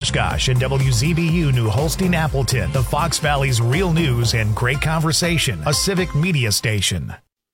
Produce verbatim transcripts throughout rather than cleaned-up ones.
Oshkosh and W Z B U New Holstein Appleton, the Fox Valley's real news and great conversation, a civic media station.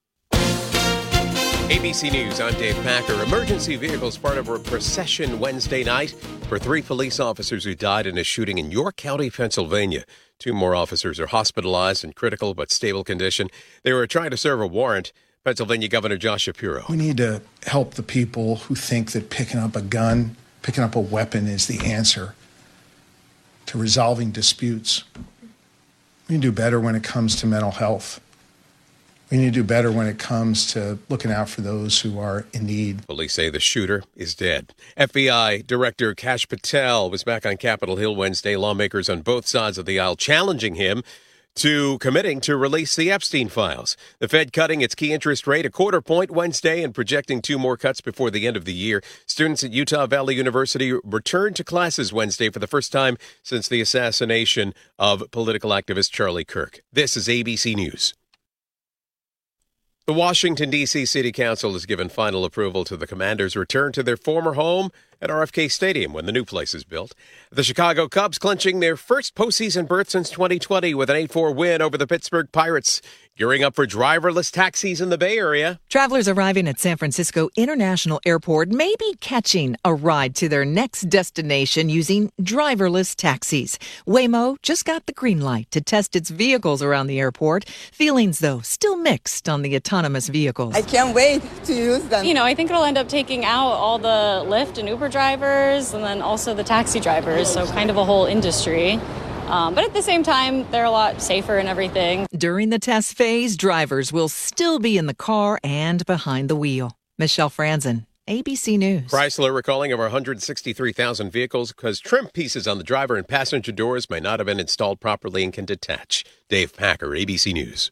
A B C News, I'm Dave Packer. Emergency vehicles part of a procession Wednesday night for three police officers who died in a shooting in York County, Pennsylvania. Two more officers are hospitalized in critical but stable condition. They were trying to serve a warrant. Pennsylvania Governor Josh Shapiro. We need to help the people who think that picking up a gun, picking up a weapon is the answer to resolving disputes. We need to do better when it comes to mental health. We need to do better when it comes to looking out for those who are in need. Police say the shooter is dead. F B I Director Kash Patel was back on Capitol Hill Wednesday. Lawmakers on both sides of the aisle challenging him to committing to release the Epstein files. The Fed cutting its key interest rate a quarter point Wednesday and projecting two more cuts before the end of the year. Students at Utah Valley University returned to classes Wednesday for the first time since the assassination of political activist Charlie Kirk. This is A B C News. The Washington, D C City Council has given final approval to the Commanders' return to their former home at R F K Stadium when the new place is built. The Chicago Cubs clinching their first postseason berth since twenty twenty with an eight four win over the Pittsburgh Pirates. Gearing up for driverless taxis in the Bay Area. Travelers arriving at San Francisco International Airport may be catching a ride to their next destination using driverless taxis. Waymo just got the green light to test its vehicles around the airport. Feelings, though, still mixed on the autonomous vehicles. I can't wait to use them. You know, I think it'll end up taking out all the Lyft and Uber drivers and then also the taxi drivers, so kind of a whole industry. Um, but at the same time, they're a lot safer and everything. During the test phase, drivers will still be in the car and behind the wheel. Michelle Franzen, A B C News. Chrysler recalling over one hundred sixty-three thousand vehicles because trim pieces on the driver and passenger doors may not have been installed properly and can detach. Dave Packer, A B C News.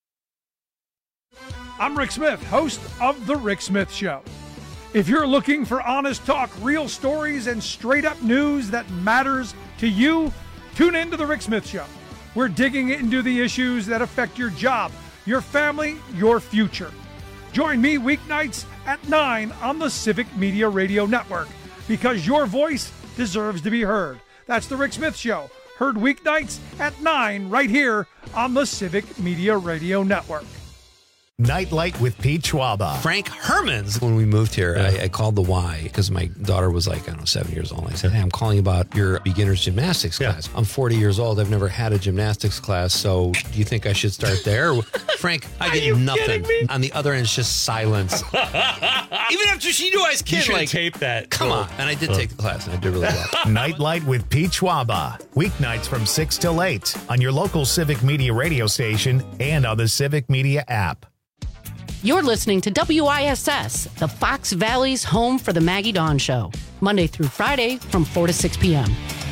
I'm Rick Smith, host of The Rick Smith Show. If you're looking for honest talk, real stories, and straight-up news that matters to you, tune in to The Rick Smith Show. We're digging into the issues that affect your job, your family, your future. Join me weeknights at nine on the Civic Media Radio Network, because your voice deserves to be heard. That's The Rick Smith Show, heard weeknights at nine right here on the Civic Media Radio Network. Nightlight with Pete Schwaba. Frank Hermans. When we moved here, yeah. I, I called the Y because my daughter was like, I don't know, seven years old. I said, hey, I'm calling about your beginner's gymnastics yeah. class. I'm forty years old. I've never had a gymnastics class, so do you think I should start there? Frank, I get nothing. On the other end, it's just silence. Even after she knew I was kidding. You should like, tape that. Come on. And I did take the class, and I did really well. Nightlight with Pete Schwaba. Weeknights from six till eight on your local Civic Media radio station and on the Civic Media app. You're listening to W I S S, the Fox Valley's home for the Maggie Dawn Show, Monday through Friday from four to six p.m.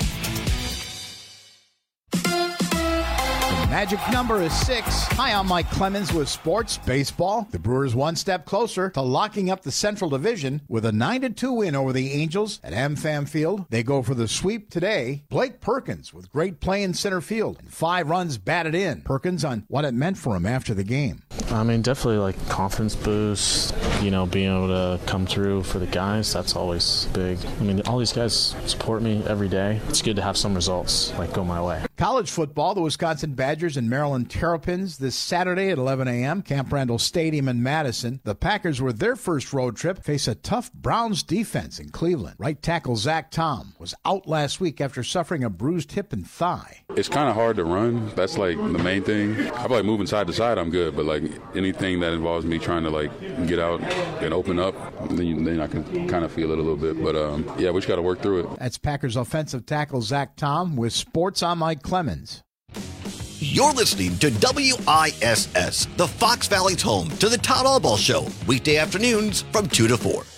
Magic number is six. Hi, I'm Mike Clemens with Sports Baseball. The Brewers one step closer to locking up the Central Division with a nine to two win over the Angels at AmFam Field. They go for the sweep today. Blake Perkins with great play in center field and five runs batted in. Perkins on what it meant for him after the game. I mean, definitely like confidence boost, you know, being able to come through for the guys, that's always big. I mean, all these guys support me every day. It's good to have some results like go my way. College football, the Wisconsin Badgers and Maryland Terrapins this Saturday at eleven a.m. Camp Randall Stadium in Madison. The Packers, with their first road trip, face a tough Browns defense in Cleveland. Right tackle Zach Tom was out last week after suffering a bruised hip and thigh. It's kind of hard to run. That's like the main thing. I feel like moving side to side, I'm good, but like anything that involves me trying to like get out and open up, then, then I can kind of feel it a little bit. But um, yeah, we just got to work through it. That's Packers offensive tackle Zach Tom with Sports on Mike Clemens. You're listening to W I S S, the Fox Valley's home to the Todd Allball Show, weekday afternoons from two to four.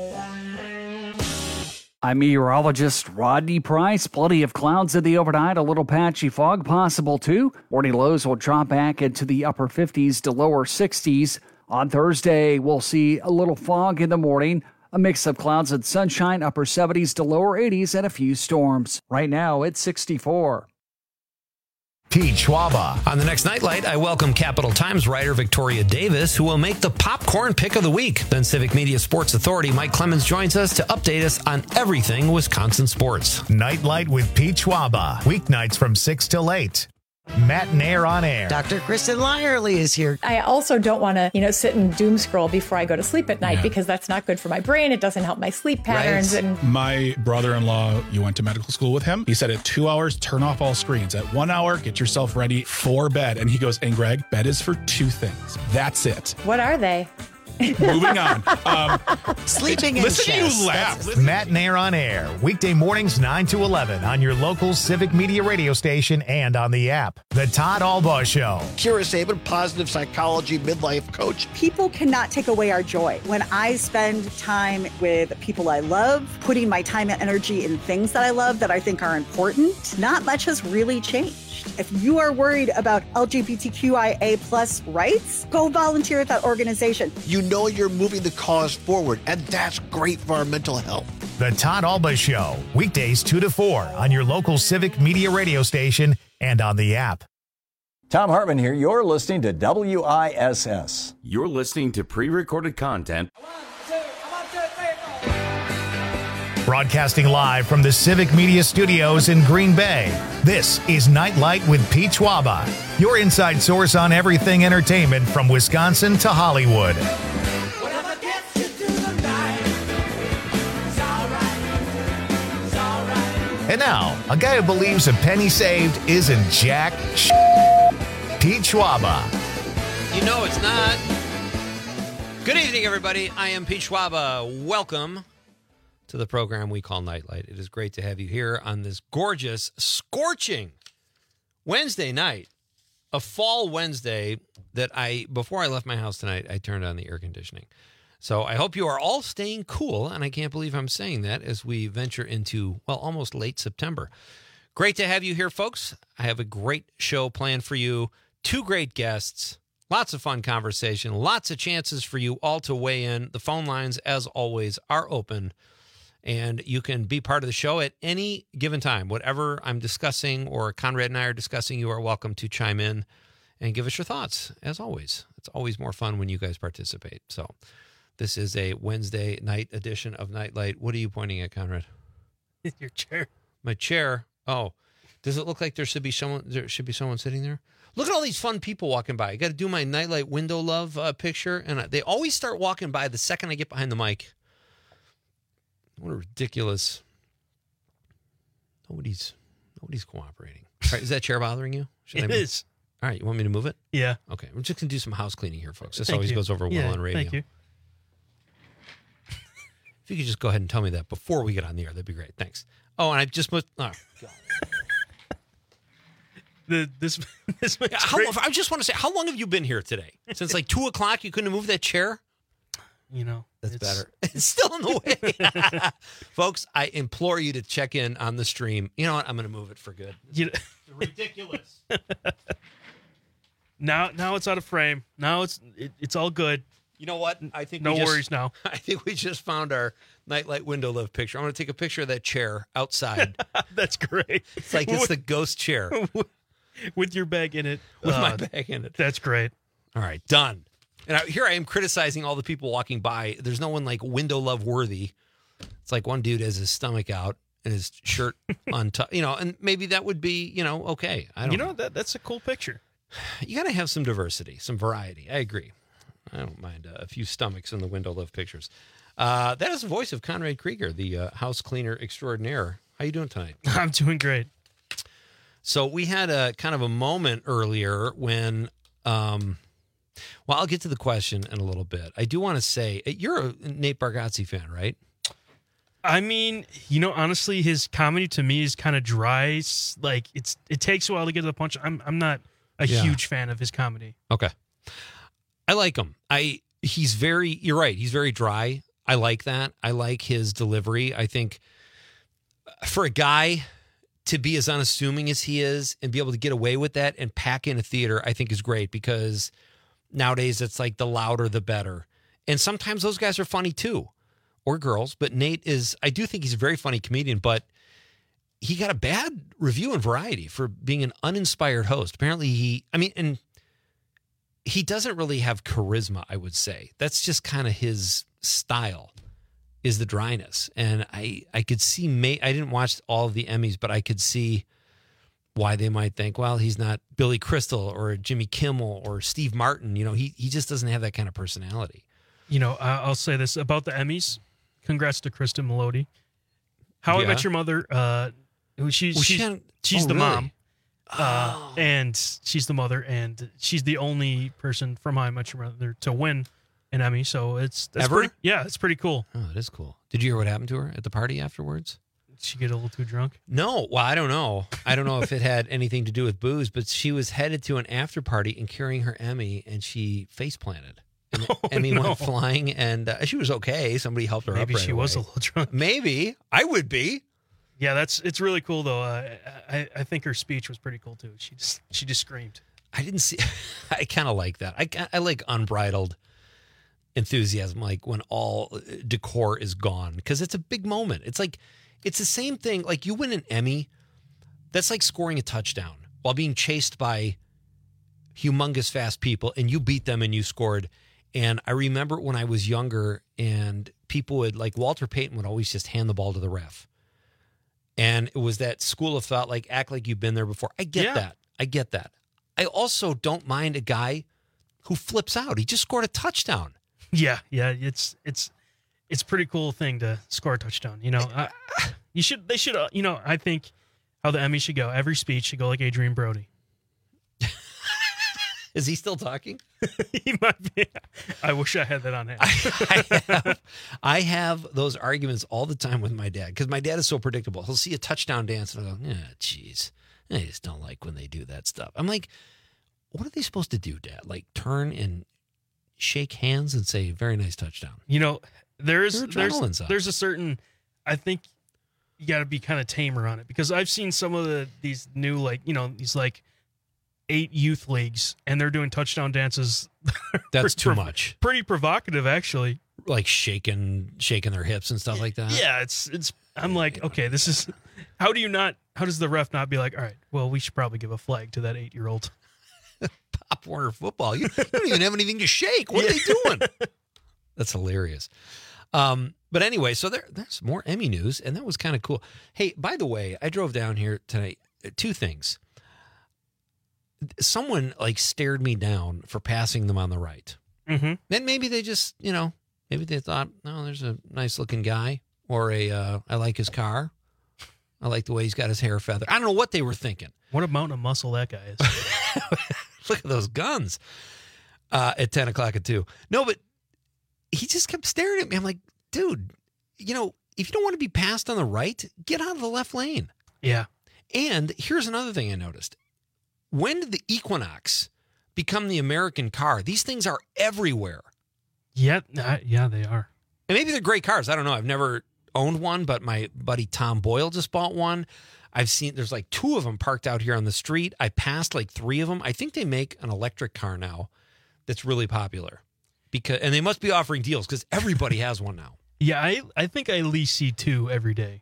I'm meteorologist Rodney Price. Plenty of clouds in the overnight, a little patchy fog possible too. Morning lows will drop back into the upper fifties to lower sixties. On Thursday, we'll see a little fog in the morning, a mix of clouds and sunshine, upper seventies to lower eighties, and a few storms. Right now, it's sixty-four. Pete Schwaba. On the next Nightlight, I welcome Capital Times writer Victoria Davis, who will make the popcorn pick of the week. Then Civic Media Sports Authority Mike Clemens joins us to update us on everything Wisconsin sports. Nightlight with Pete Schwaba. Weeknights from six till eight. Matt and Air on Air. Doctor Kristen Lyerly is here. I also don't want to, you know, sit and doom scroll before I go to sleep at night, yeah, because that's not good for my brain. It doesn't help my sleep patterns. Right. And my brother-in-law, you went to medical school with him. He said at two hours, turn off all screens. At one hour, get yourself ready for bed. And he goes, and Greg, bed is for two things. That's it. What are they? Moving on. Um, Sleeping in Listen chess. to you laugh. Matt and Air on Air. Weekday mornings nine to eleven on your local Civic Media radio station and on the app. The Todd Albaugh Show. Kira Sabin, positive psychology midlife coach. People cannot take away our joy. When I spend time with people I love, putting my time and energy in things that I love that I think are important, not much has really changed. If you are worried about L G B T Q I A plus rights, go volunteer at that organization. You know you're moving the cause forward, and that's great for our mental health. The Todd Albaugh Show. Weekdays two to four on your local Civic Media radio station and on the app. Tom Hartman here. You're listening to W I S S. You're listening to pre-recorded content. Broadcasting live from the Civic Media Studios in Green Bay, this is Nightlight with Pete Schwaba, your inside source on everything entertainment from Wisconsin to Hollywood. And now, a guy who believes a penny saved isn't jack sh- Pete Schwaba. You know it's not. Good evening, everybody. I am Pete Schwaba. Welcome to the program we call Nightlight. It is great to have you here on this gorgeous, scorching Wednesday night, a fall Wednesday that I, before I left my house tonight, I turned on the air conditioning. So I hope you are all staying cool, and I can't believe I'm saying that as we venture into, well, almost late September. Great to have you here, folks. I have a great show planned for you, two great guests, lots of fun conversation, lots of chances for you all to weigh in. The phone lines, as always, are open. And you can be part of the show at any given time. Whatever I'm discussing or Conrad and I are discussing, you are welcome to chime in and give us your thoughts, as always. It's always more fun when you guys participate. So this is a Wednesday night edition of Nightlight. What are you pointing at, Conrad? Your chair. My chair. Oh, does it look like there should be someone? There should be someone sitting there. Look at all these fun people walking by. I got to do my Nightlight window love uh, picture, and they always start walking by the second I get behind the mic. What a ridiculous. Nobody's nobody's cooperating. All right, is that chair bothering you? Should It I move? is. All right, you want me to move it? Yeah. Okay, we're just going to do some house cleaning here, folks. This Thank always you. goes over well Yeah, on radio. Thank you. If you could just go ahead and tell me that before we get on the air, that'd be great. Thanks. Oh, and I just moved. Oh, God. The, this this makes How, great- I just want to say, how long have you been here today? Since like two o'clock, you couldn't move that chair? You know, That's it's- better. It's still in the way. Folks, I implore you to check in on the stream. You know what? I'm going to move it for good. You know, It's ridiculous. now now it's out of frame. Now it's it, it's all good. You know what? I think No we just, worries now. I think we just found our Nightlight window live picture. I'm going to take a picture of that chair outside. That's great. It's like it's the ghost chair With your bag in it. with my Uh, bag in it. That's great. All right, done. And I, here I am criticizing all the people walking by. There's no one like window love worthy. It's like one dude has his stomach out and his shirt untucked, you know, and maybe that would be, you know, okay. I don't You know, that that's a cool picture. You got to have some diversity, some variety. I agree. I don't mind uh, a few stomachs in the window live pictures. Uh, that is the voice of Conrad Krieger, the uh, house cleaner extraordinaire. How you doing tonight? I'm doing great. So we had a kind of a moment earlier when, um, well, I'll get to the question in a little bit. I do want to say, you're a Nate Bargatze fan, right? I mean, you know, honestly, his comedy to me is kind of dry. It's like it's it takes a while to get to the punch. I'm I'm not a Yeah. huge fan of his comedy. Okay. I like him. I he's very you're right. He's very dry. I like that. I like his delivery. I think for a guy to be as unassuming as he is and be able to get away with that and pack in a theater, I think is great because nowadays it's like the louder the better. And sometimes those guys are funny too, or girls, but Nate is I do think he's a very funny comedian, but he got a bad review in Variety for being an uninspired host. Apparently he, I mean, and he doesn't really have charisma, I would say. That's just kind of his style, is the dryness. And I, I could see, may, I didn't watch all of the Emmys, but I could see why they might think, well, he's not Billy Crystal or Jimmy Kimmel or Steve Martin. You know, he, he just doesn't have that kind of personality. You know, uh, I'll say this about the Emmys. Congrats to Kristen Melody. How Yeah. I Met Your Mother, uh, who she's, Well, she she's, hadn't- she's oh, the really? mom. Uh, and she's the mother, and she's the only person from How I Met Your Mother to win an Emmy. So it's that's Ever? pretty, yeah, it's pretty cool. Oh, it is cool. Did you hear what happened to her at the party afterwards? Did she get a little too drunk? No. Well, I don't know. I don't know if it had anything to do with booze, but she was headed to an after party and carrying her Emmy, and she face planted. And the Oh, Emmy no. went flying, and uh, she was okay. Somebody helped her up. Maybe right she was a away. little drunk. Maybe I would be. Yeah, that's it's really cool though. Uh, I I think her speech was pretty cool too. She just she just screamed. I didn't see. I kind of like that. I I like unbridled enthusiasm, like when all decor is gone, because it's a big moment. It's like it's the same thing. Like you win an Emmy, that's like scoring a touchdown while being chased by humongous fast people, and you beat them and you scored. And I remember when I was younger, and people would like Walter Payton would always just hand the ball to the ref. And it was that school of thought, like, act like you've been there before. I get Yeah. that. I get that. I also don't mind a guy who flips out. He just scored a touchdown. Yeah, yeah, it's it's it's a pretty cool thing to score a touchdown. You know, I, you should they should uh, you know I think how the Emmy should go. Every speech should go like Adrian Brody. Is he still talking? He might be. I wish I had that on hand. I have, I have those arguments all the time with my dad because my dad is so predictable. He'll see a touchdown dance and I'll go, yeah, geez, I just don't like when they do that stuff. I'm like, what are they supposed to do, Dad? Like turn and shake hands and say, very nice touchdown. You know, there's Your there's adrenaline's up. there's a certain. I think you got to be kind of tamer on it because I've seen some of the these new like you know these like eight youth leagues and they're doing touchdown dances. That's too Pro- much. Pretty provocative, actually. Like shaking, shaking their hips and stuff like that. Yeah, it's it's. I'm like, okay, this is. How do you not? How does the ref not be like, all right, well, we should probably give a flag to that eight year old. Pop Warner football. You, you don't even have anything to shake. What are they doing? That's hilarious. Um, but anyway, so there, there's more Emmy news, and that was kind of cool. Hey, by the way, I drove down here tonight. Two things. Someone like stared me down for passing them on the right. Mm-hmm. Then maybe they just, you know, maybe they thought, no, there's a nice looking guy, or a, uh, I like his car. I like the way he's got his hair feathered. I don't know what they were thinking. What a mountain of muscle that guy is. Look at those guns uh, at ten o'clock at two. No, but he just kept staring at me. I'm like, dude, you know, if you don't want to be passed on the right, get out of the left lane. Yeah. And here's another thing I noticed. When did the Equinox become the American car? These things are everywhere. Yeah, uh, yeah, they are. And maybe they're great cars. I don't know. I've never owned one, but my buddy Tom Boyle just bought one. I've seen there's like two of them parked out here on the street. I passed like three of them. I think they make an electric car now that's really popular. Because and they must be offering deals because everybody has one now. Yeah, I I think I at least see two every day.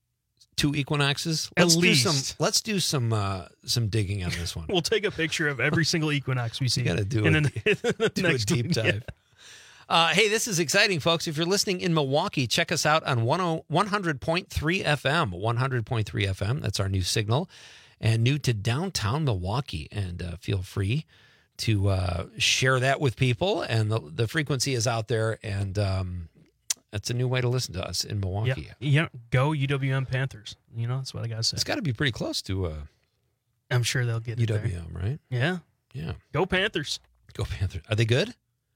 Two Equinoxes. At Let's least. do some. Let's do some uh, some digging on this one. We'll take a picture of every single Equinox we see. Got to do, and a, then the do a next deep one, dive. yeah. Uh, hey, this is exciting, folks. If you're listening in Milwaukee, check us out on one hundred point three F M. one hundred point three F M. That's our new signal, and new to downtown Milwaukee. And uh, feel free to uh, share that with people. And the, the frequency is out there, and um, that's a new way to listen to us in Milwaukee. Yeah, yeah, go U W M Panthers. You know, that's what I got to say. It's got to be pretty close to uh, I'm sure they'll get it U W M, there. right? Yeah. Yeah. Go Panthers. Go Panthers. Are they good?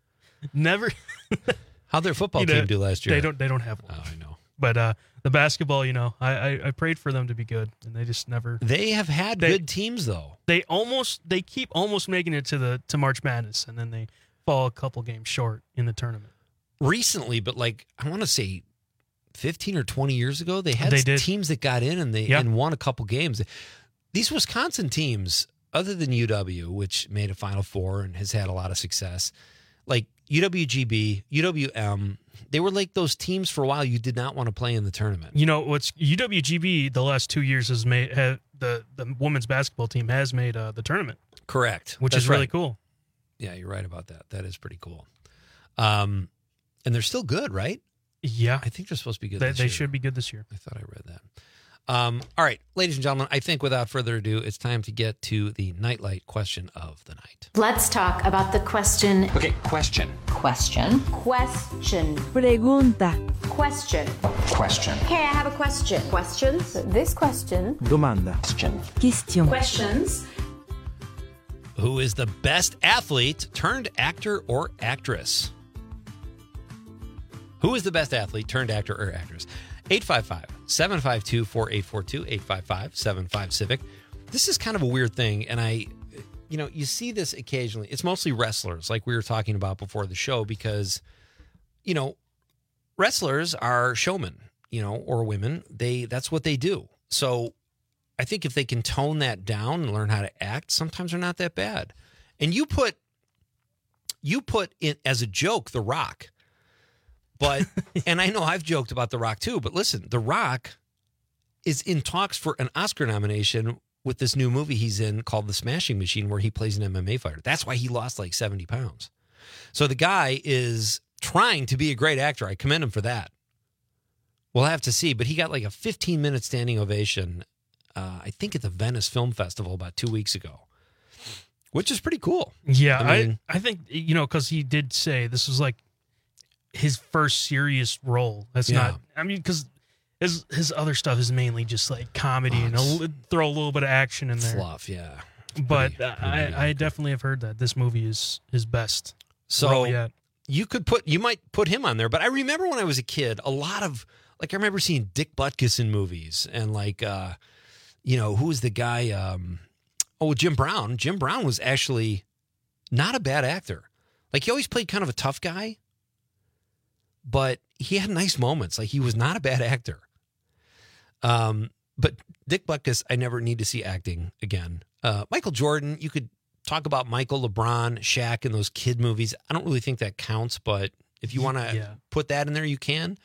Never. How'd their football You know, team do last year? They don't. They don't have one. Oh, I know. But uh, the basketball, you know, I, I I prayed for them to be good, and they just never. They have had They- good teams, though. They almost. They keep almost making it to the to March Madness, and then they fall a couple games short in the tournament. Recently, but like I want to say fifteen or twenty years ago, they had They did. teams that got in and they Yep. and won a couple games. These Wisconsin teams, other than U W, which made a Final Four and has had a lot of success, like U W G B, U W M, They were like those teams for a while you did not want to play in the tournament. You know what's U W G B the last two years has made have, the the women's basketball team has made uh, the tournament. Correct, which That's is really right. cool. Yeah, you're right about that. That is pretty cool. Um, and they're still good, right? Yeah, I think they're supposed to be good. They, this they year. should be good this year. I thought I read that. Um, all right, ladies and gentlemen, I think without further ado, it's time to get to the Nightlight question of the night. Let's talk about the question. Okay, question. Question. Question. Pregunta. Question. Question. Okay, I have a question. Questions? This question. Domanda. Question. Question. Questions. Who is the best athlete turned actor or actress? Who is the best athlete turned actor or actress? eight five five, seven five two, four eight four two, eight five five, seven five Civic. This is kind of a weird thing, and I, you know, you see this occasionally. It's mostly wrestlers, like we were talking about before the show, because, you know, wrestlers are showmen, you know, or women. They that's what they do. So I think if they can tone that down and learn how to act, sometimes they're not that bad. And you put, you put it as a joke, The Rock. But, and I know I've joked about The Rock too, but listen, The Rock is in talks for an Oscar nomination with this new movie he's in called The Smashing Machine, where he plays an M M A fighter. That's why he lost like seventy pounds. So the guy is trying to be a great actor. I commend him for that. We'll have to see, but he got like a fifteen minute standing ovation, uh, I think at the Venice Film Festival about two weeks ago, which is pretty cool. Yeah, I mean, I, I think, you know, because he did say this was like his first serious role. That's Yeah. not, I mean, because his his other stuff is mainly just like comedy Oh, and a, li- throw a little bit of action in there. fluff, yeah. But Pretty- uh, pretty I, I definitely have heard that this movie is his best. So role yet. you could put, you might put him on there, but I remember when I was a kid, a lot of, like, I remember seeing Dick Butkus in movies and like, uh, you know, who was the guy? Um, oh, Jim Brown. Jim Brown was actually not a bad actor. Like, he always played kind of a tough guy, but he had nice moments. Like, he was not a bad actor. Um, but Dick Butkus, I never need to see acting again. Uh, Michael Jordan, you could talk about Michael, LeBron, Shaq, and those kid movies. I don't really think that counts, but if you want to Yeah. put that in there, you can.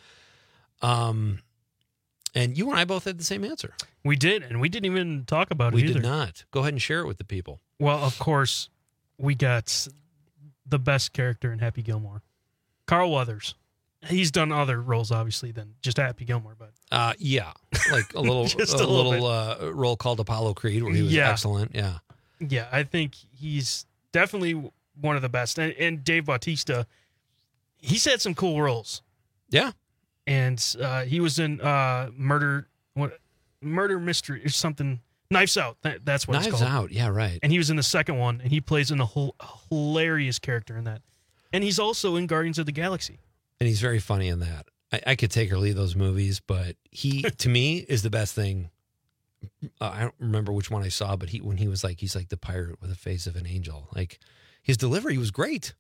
Um, and you and I both had the same answer. We did, and we didn't even talk about We it either. did not. Go ahead and share it with the people. Well, of course, we got the best character in Happy Gilmore, Carl Weathers. He's done other roles, obviously, than just Happy Gilmore, but Uh, yeah, like a little, Just a a little little uh, role called Apollo Creed, where he was Yeah. excellent. Yeah, yeah, I think he's definitely one of the best. And, and Dave Bautista, he's had some cool roles. Yeah, and uh, he was in uh, Murder, what, Murder Mystery or something. Knives Out. That, that's what Knives it's called. Out. Yeah, right. And he was in the second one, and he plays in a whole hilarious character in that. And he's also in Guardians of the Galaxy. And he's very funny in that. I, I could take or leave those movies, but he, to me, is the best thing. Uh, I don't remember which one I saw, but he when he was like, he's like the pirate with the face of an angel. Like, his delivery was great.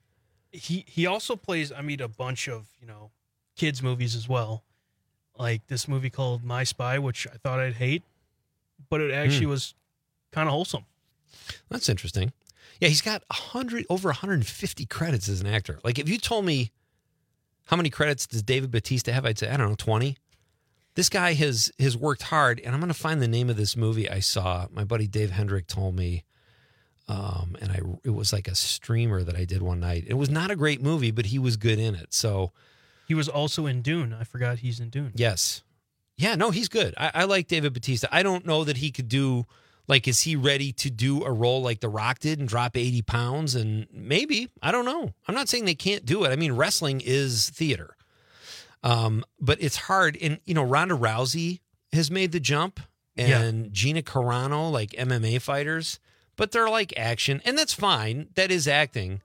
He he also plays, I mean, a bunch of, you know, kids movies as well. Like this movie called My Spy, which I thought I'd hate, but it actually Hmm. was kind of wholesome. That's interesting. Yeah, he's got a hundred over one hundred fifty credits as an actor. Like, if you told me how many credits does David Bautista have, I'd say, I don't know, twenty. This guy has has worked hard, and I'm going to find the name of this movie I saw. My buddy Dave Hendrick told me, um, and I it was like a streamer that I did one night. It was not a great movie, but he was good in it. So He was also in Dune. I forgot he's in Dune. yes, yeah, no, he's good. I, I like David Bautista. I don't know that he could do, like, is he ready to do a role like The Rock did and drop eighty pounds? And maybe, I don't know. I'm not saying they can't do it. I mean, wrestling is theater. Um, but it's hard. And, you know, Ronda Rousey has made the jump, and Gina Carano, like M M A fighters, but they're like action, and that's fine. That is acting.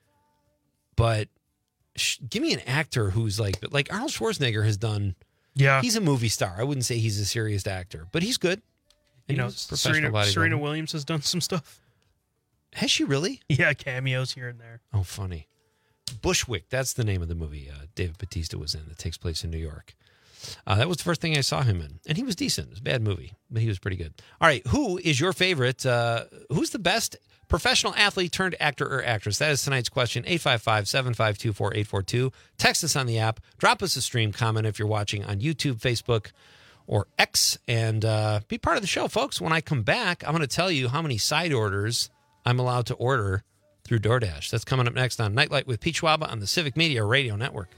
But sh- give me an actor who's like, like Arnold Schwarzenegger has done. Yeah. He's a movie star. I wouldn't say he's a serious actor, but he's good. You And know, he's a professional Serena, bodybuilder. Serena Williams has done some stuff. Has she really? Yeah, cameos here and there. Oh, funny. Bushwick, that's the name of the movie uh, David Bautista was in that takes place in New York. Uh, that was the first thing I saw him in. And he was decent. It was a bad movie, but he was pretty good. All right, who is your favorite? Uh, who's the best Professional athlete turned actor or actress. That is tonight's question. eight five five, seven five two, four eight four two. Text us on the app. Drop us a stream comment if you're watching on YouTube, Facebook, or X. And uh, be part of the show, folks. When I come back, I'm going to tell you how many side orders I'm allowed to order through DoorDash. That's coming up next on Nightlight with Pete Schwaba on the Civic Media Radio Network.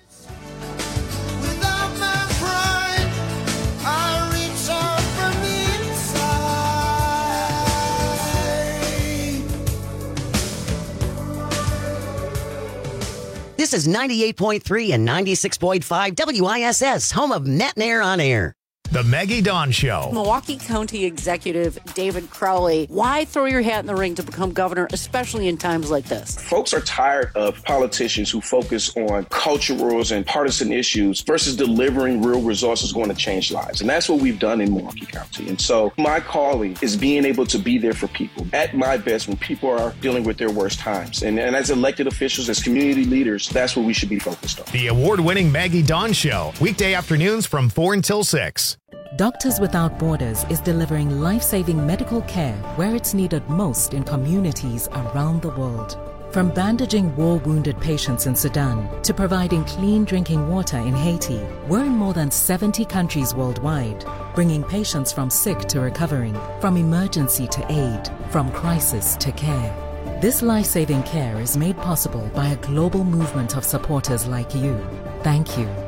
This is ninety-eight point three and ninety-six point five W I S S, home of Net and Air on Air. The Maggie Dawn Show. Milwaukee County Executive David Crowley, why throw your hat in the ring to become governor, especially in times like this? Folks are tired of politicians who focus on culturals and partisan issues versus delivering real results is going to change lives. And that's what we've done in Milwaukee County. And so my calling is being able to be there for people at my best when people are dealing with their worst times. And, and as elected officials, as community leaders, that's what we should be focused on. The award-winning Maggie Dawn Show. Weekday afternoons from four until six. Doctors Without Borders is delivering life-saving medical care where it's needed most in communities around the world. From bandaging war-wounded patients in Sudan to providing clean drinking water in Haiti, we're in more than seventy countries worldwide, bringing patients from sick to recovering, from emergency to aid, from crisis to care. This life-saving care is made possible by a global movement of supporters like you. Thank you.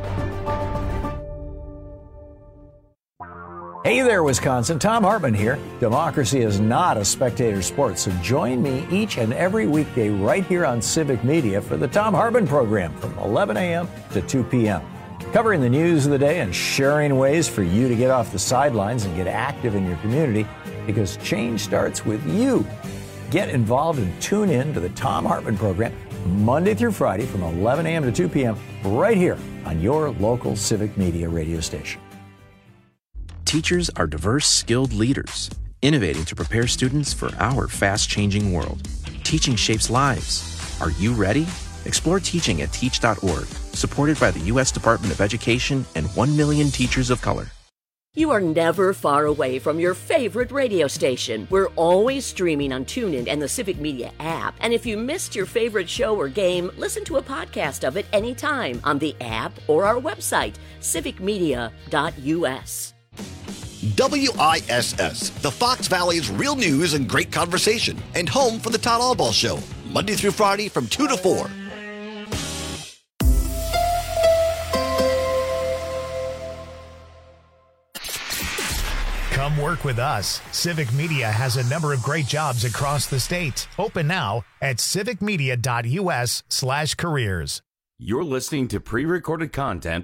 Hey there, Wisconsin. Tom Hartman here. Democracy is not a spectator sport, so join me each and every weekday right here on Civic Media for the Tom Hartman program from eleven a.m. to two p.m. Covering the news of the day and sharing ways for you to get off the sidelines and get active in your community, because change starts with you. Get involved and tune in to the Tom Hartman program Monday through Friday from eleven a.m. to two p.m. right here on your local Civic Media radio station. Teachers are diverse, skilled leaders, innovating to prepare students for our fast-changing world. Teaching shapes lives. Are you ready? Explore teaching at teach dot org, supported by the U S Department of Education and one million teachers of color. You are never far away from your favorite radio station. We're always streaming on TuneIn and the Civic Media app. And if you missed your favorite show or game, listen to a podcast of it anytime on the app or our website, civic media dot u s. W I S S, the Fox Valley's real news and great conversation, and home for the Todd Albaugh Show, Monday through Friday from two to four. Come work with us. Civic Media has a number of great jobs across the state. Open now at civic media dot u s slash careers. You're listening to pre-recorded content.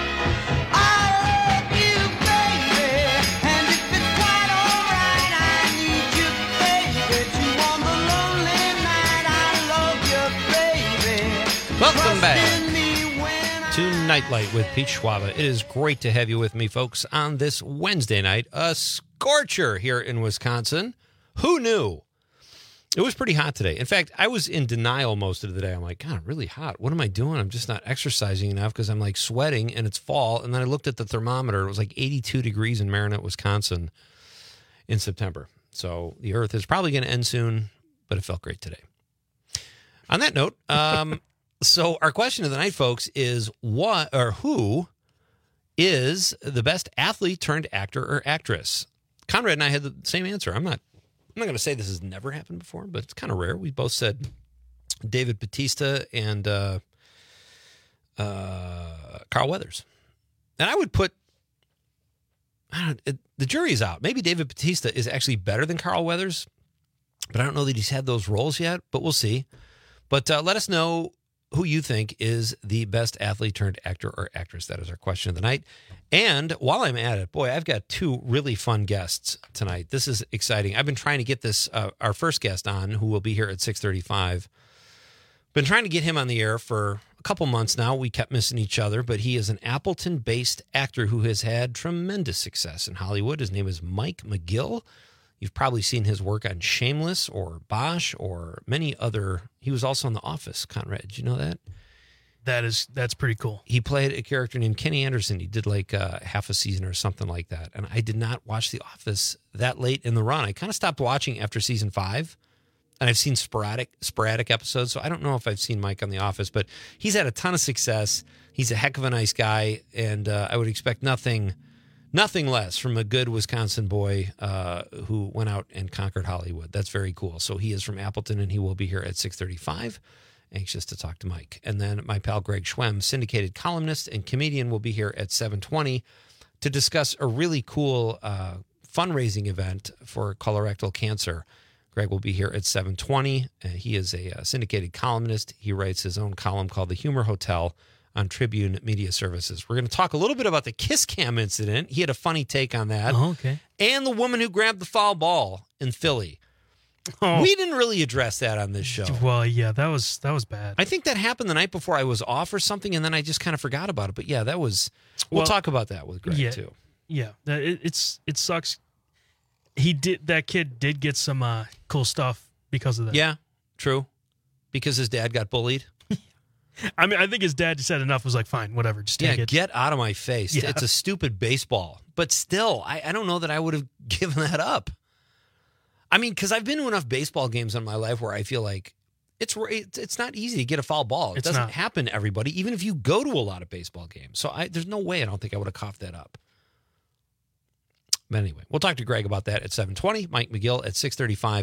Welcome back to Nightlight with Pete Schwaba. It is great to have you with me, folks, on this Wednesday night. A scorcher here in Wisconsin. Who knew? It was pretty hot today. In fact, I was in denial most of the day. I'm like, God, really hot. What am I doing? I'm just not exercising enough because I'm like sweating and it's fall. And then I looked at the thermometer. It was like eighty-two degrees in Marinette, Wisconsin in September. So the earth is probably going to end soon, but it felt great today. On that note, um... So our question of the night, folks, is what or who is the best athlete turned actor or actress? Conrad and I had the same answer. I'm not I'm not going to say this has never happened before, but it's kind of rare. We both said David Bautista and uh, uh, Carl Weathers. And I would put, I don't, it, the jury's out. Maybe David Bautista is actually better than Carl Weathers, but I don't know that he's had those roles yet, but we'll see. But uh, let us know who you think is the best athlete turned actor or actress. That is our question of the night. And while I'm at it, boy, I've got two really fun guests tonight. This is exciting. I've been trying to get this, uh, our first guest on, who will be here at six thirty-five. Been trying to get him on the air for a couple months now. We kept missing each other, but he is an Appleton-based actor who has had tremendous success in Hollywood. His name is Mike McGill. You've probably seen his work on Shameless or Bosch or many other. He was also on The Office, Conrad. Did you know that? That is, that's pretty cool. He played a character named Kenny Anderson. He did like uh, half a season or something like that. And I did not watch The Office that late in the run. I kind of stopped watching after season five. And I've seen sporadic sporadic episodes, so I don't know if I've seen Mike on The Office, but he's had a ton of success. He's a heck of a nice guy, and uh, I would expect nothing nothing less from a good Wisconsin boy uh, who went out and conquered Hollywood. That's very cool. So he is from Appleton, and he will be here at six thirty-five. Anxious to talk to Mike. And then my pal Greg Schwem, syndicated columnist and comedian, will be here at seven twenty to discuss a really cool uh, fundraising event for colorectal cancer. Greg will be here at seven twenty. Uh, he is a uh, syndicated columnist. He writes his own column called The Humor Hotel on Tribune Media Services. We're going to talk a little bit about the Kiss Cam incident. He had a funny take on that. Oh, okay. And the woman who grabbed the foul ball in Philly. Oh. We didn't really address that on this show. Well, yeah, that was that was bad. I think that happened the night before I was off or something, and then I just kind of forgot about it. But yeah, that was. We'll, Well, talk about that with Greg yeah, too. Yeah, that- it, it's it sucks. He did that kid did get some uh, cool stuff because of that. Yeah, true. Because his dad got bullied. I mean, I think his dad just said enough. Was like, fine, whatever, just take Yeah, it. get out of my face. Yeah. It's a stupid baseball. But still, I, I don't know that I would have given that up. I mean, because I've been to enough baseball games in my life where I feel like it's it's, it's not easy to get a foul ball. It It's doesn't not. happen to everybody, even if you go to a lot of baseball games. So I, there's no way I don't think I would have coughed that up. But anyway, we'll talk to Greg about that at seven twenty. Mike McGill at six thirty-five.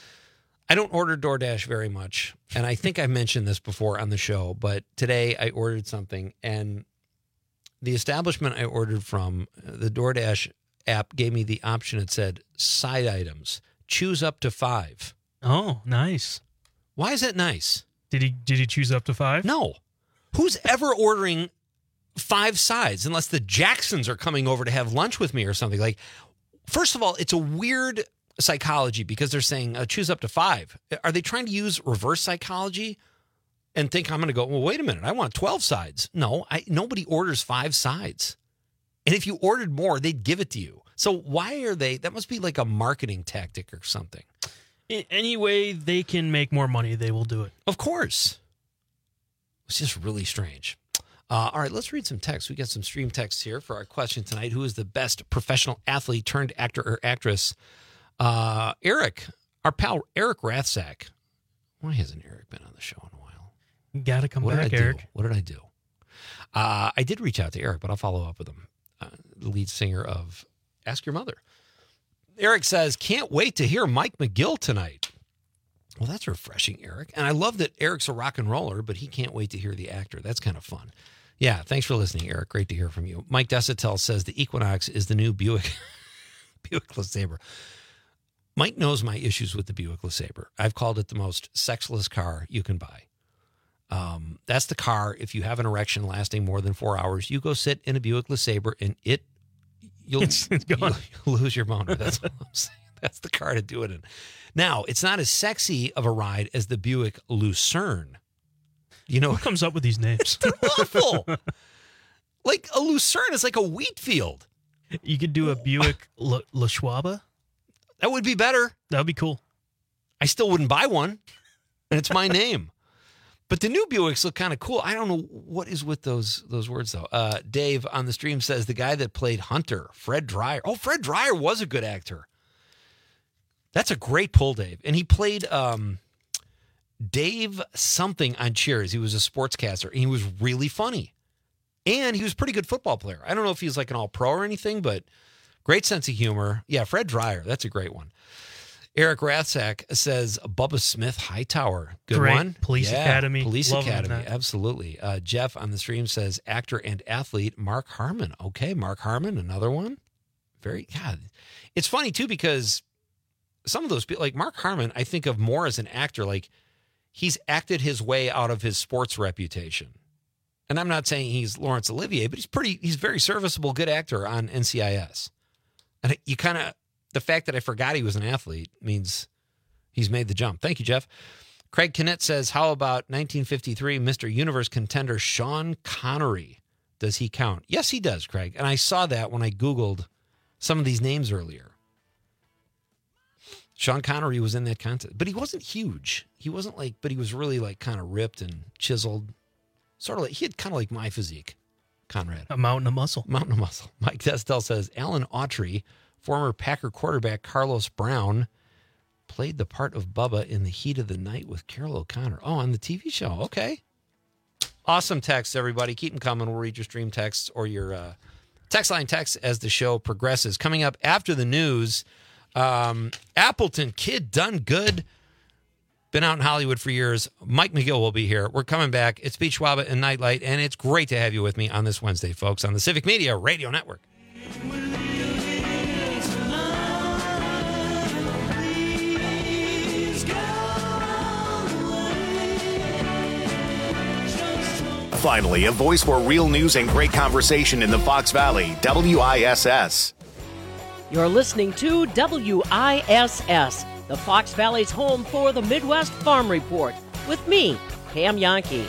I don't order DoorDash very much, and I think I mentioned this before on the show, but today I ordered something, and the establishment I ordered from, the DoorDash app gave me the option. It said, side items, choose up to five. Oh, nice. Why is that nice? Did he did he choose up to five? No. Who's ever ordering five sides unless the Jacksons are coming over to have lunch with me or something? Like, first of all, it's a weird psychology because they're saying uh, choose up to five. Are they trying to use reverse psychology and think I'm going to go, well, wait a minute, I want twelve sides? No, I, nobody orders five sides. And if you ordered more, they'd give it to you. So why are they, that must be like a marketing tactic or something. In any way they can make more money, they will do it. Of course. It's just really strange. Uh, all right, let's read some text. We got some stream texts here for our question tonight. Who is the best professional athlete turned actor or actress? Uh, Eric, our pal Eric Rathsack. Why hasn't Eric been on the show in a while? You gotta come what back, did I Eric. Do? What did I do? Uh, I did reach out to Eric, but I'll follow up with him. Uh, the lead singer of Ask Your Mother. Eric says, can't wait to hear Mike McGill tonight. Well, that's refreshing, Eric. And I love that Eric's a rock and roller, but he can't wait to hear the actor. That's kind of fun. Yeah, thanks for listening, Eric. Great to hear from you. Mike Desitel says the Equinox is the new Buick Buick LeSabre. Mike knows my issues with the Buick LeSabre. I've called it the most sexless car you can buy. Um, that's the car, if you have an erection lasting more than four hours, you go sit in a Buick LeSabre and it, you'll, It's- it's gone. you'll, you'll lose your boner. That's what I'm saying. That's the car to do it in. Now, it's not as sexy of a ride as the Buick Lucerne. You know, Who comes up with these names? they're awful. Like a Lucerne is like a wheat field. You could do a Buick La, La Schwaba. That would be better. That would be cool. I still wouldn't buy one, and it's my name. But the new Buicks look kind of cool. I don't know what is with those those words, though. Uh, Dave on the stream says the guy that played Hunter, Fred Dreyer. Oh, Fred Dreyer was a good actor. That's a great pull, Dave. And he played um, Dave something on Cheers. He was a sportscaster, and he was really funny. And he was a pretty good football player. I don't know if he's like an all-pro or anything, but great sense of humor. Yeah, Fred Dreyer. That's a great one. Eric Rathsack says Bubba Smith Hightower. Good Great. one. Police Yeah, Academy. Police Love him in Academy. that. Absolutely. Uh, Jeff on the stream says actor and athlete Mark Harmon. Okay, Mark Harmon, another one. Very, God. It's funny, too, because some of those people, like Mark Harmon, I think of more as an actor. Like, he's acted his way out of his sports reputation. And I'm not saying he's Laurence Olivier, but he's pretty, he's very serviceable, good actor on N C I S. And you kind of, the fact that I forgot he was an athlete means he's made the jump. Thank you, Jeff. Craig Kinnett says, how about nineteen fifty-three Mister Universe contender Sean Connery? Does he count? Yes, he does, Craig. And I saw that when I Googled some of these names earlier. Sean Connery was in that contest, but he wasn't huge. He wasn't like, but he was really like kind of ripped and chiseled. Sort of like, he had kind of like my physique, Conrad. A mountain of muscle. Mountain of muscle. Mike Destel says, Alan Autry, former Packer quarterback Carlos Brown, played the part of Bubba in The Heat of the Night with Carol O'Connor. Oh, on the T V show. Okay. Awesome texts, everybody. Keep them coming. We'll read your stream texts or your uh, text line texts as the show progresses. Coming up after the news, um, Appleton kid done good. Been out in Hollywood for years. Mike McGill will be here. We're coming back. It's Pete Schwaba and Nightlight, and it's great to have you with me on this Wednesday, folks, on the Civic Media Radio Network. Finally, a voice for real news and great conversation in the Fox Valley, W I S S. You're listening to W I S S, the Fox Valley's home for the Midwest Farm Report, with me, Pam Yankee.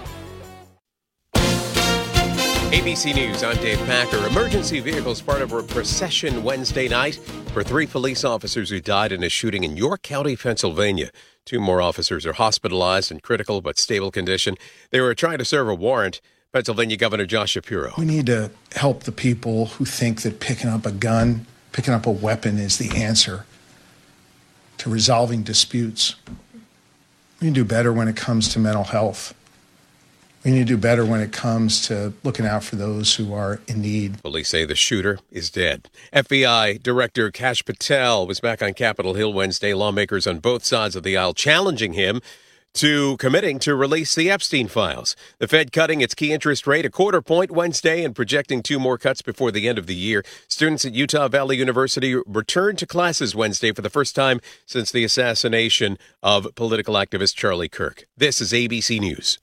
A B C News, I'm Dave Packer. Emergency vehicles part of a procession Wednesday night for three police officers who died in a shooting in York County, Pennsylvania. Two more officers are hospitalized in critical but stable condition. They were trying to serve a warrant. Pennsylvania Governor Josh Shapiro. We need to help the people who think that picking up a gun, picking up a weapon is the answer to resolving disputes. We need to do better when it comes to mental health. We need to do better when it comes to looking out for those who are in need. Police say the shooter is dead. F B I Director Kash Patel was back on Capitol Hill Wednesday. Lawmakers on both sides of the aisle challenging him to committing to release the Epstein files. The Fed cutting its key interest rate a quarter point Wednesday and projecting two more cuts before the end of the year. Students at Utah Valley University returned to classes Wednesday for the first time since the assassination of political activist Charlie Kirk. This is A B C News.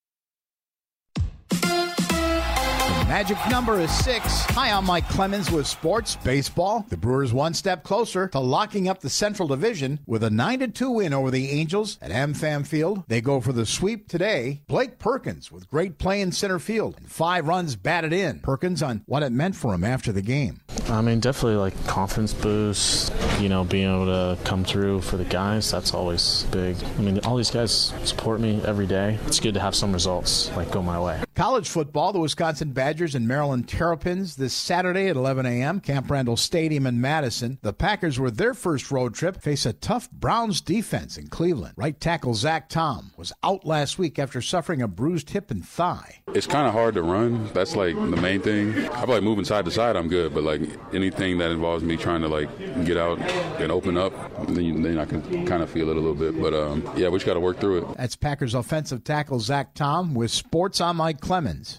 Magic number is six. Hi, I'm Mike Clemens with Sports Baseball. The Brewers one step closer to locking up the Central Division with a nine to two win over the Angels at AmFam Field. They go for the sweep today. Blake Perkins with great play in center field and five runs batted in. Perkins on what it meant for him after the game. I mean, definitely like confidence boost, you know, being able to come through for the guys, that's always big. I mean, all these guys support me every day. It's good to have some results like go my way. College football, the Wisconsin Badgers and Maryland Terrapins this Saturday at eleven a.m. Camp Randall Stadium in Madison. The Packers, with their first road trip, face a tough Browns defense in Cleveland. Right tackle Zach Tom was out last week after suffering a bruised hip and thigh. It's kind of hard to run. That's like the main thing. I feel like moving side to side, I'm good, but like anything that involves me trying to like get out and open up, then, then I can kind of feel it a little bit. But um, yeah, we just got to work through it. That's Packers offensive tackle Zach Tom with Sports on Mike Clemens.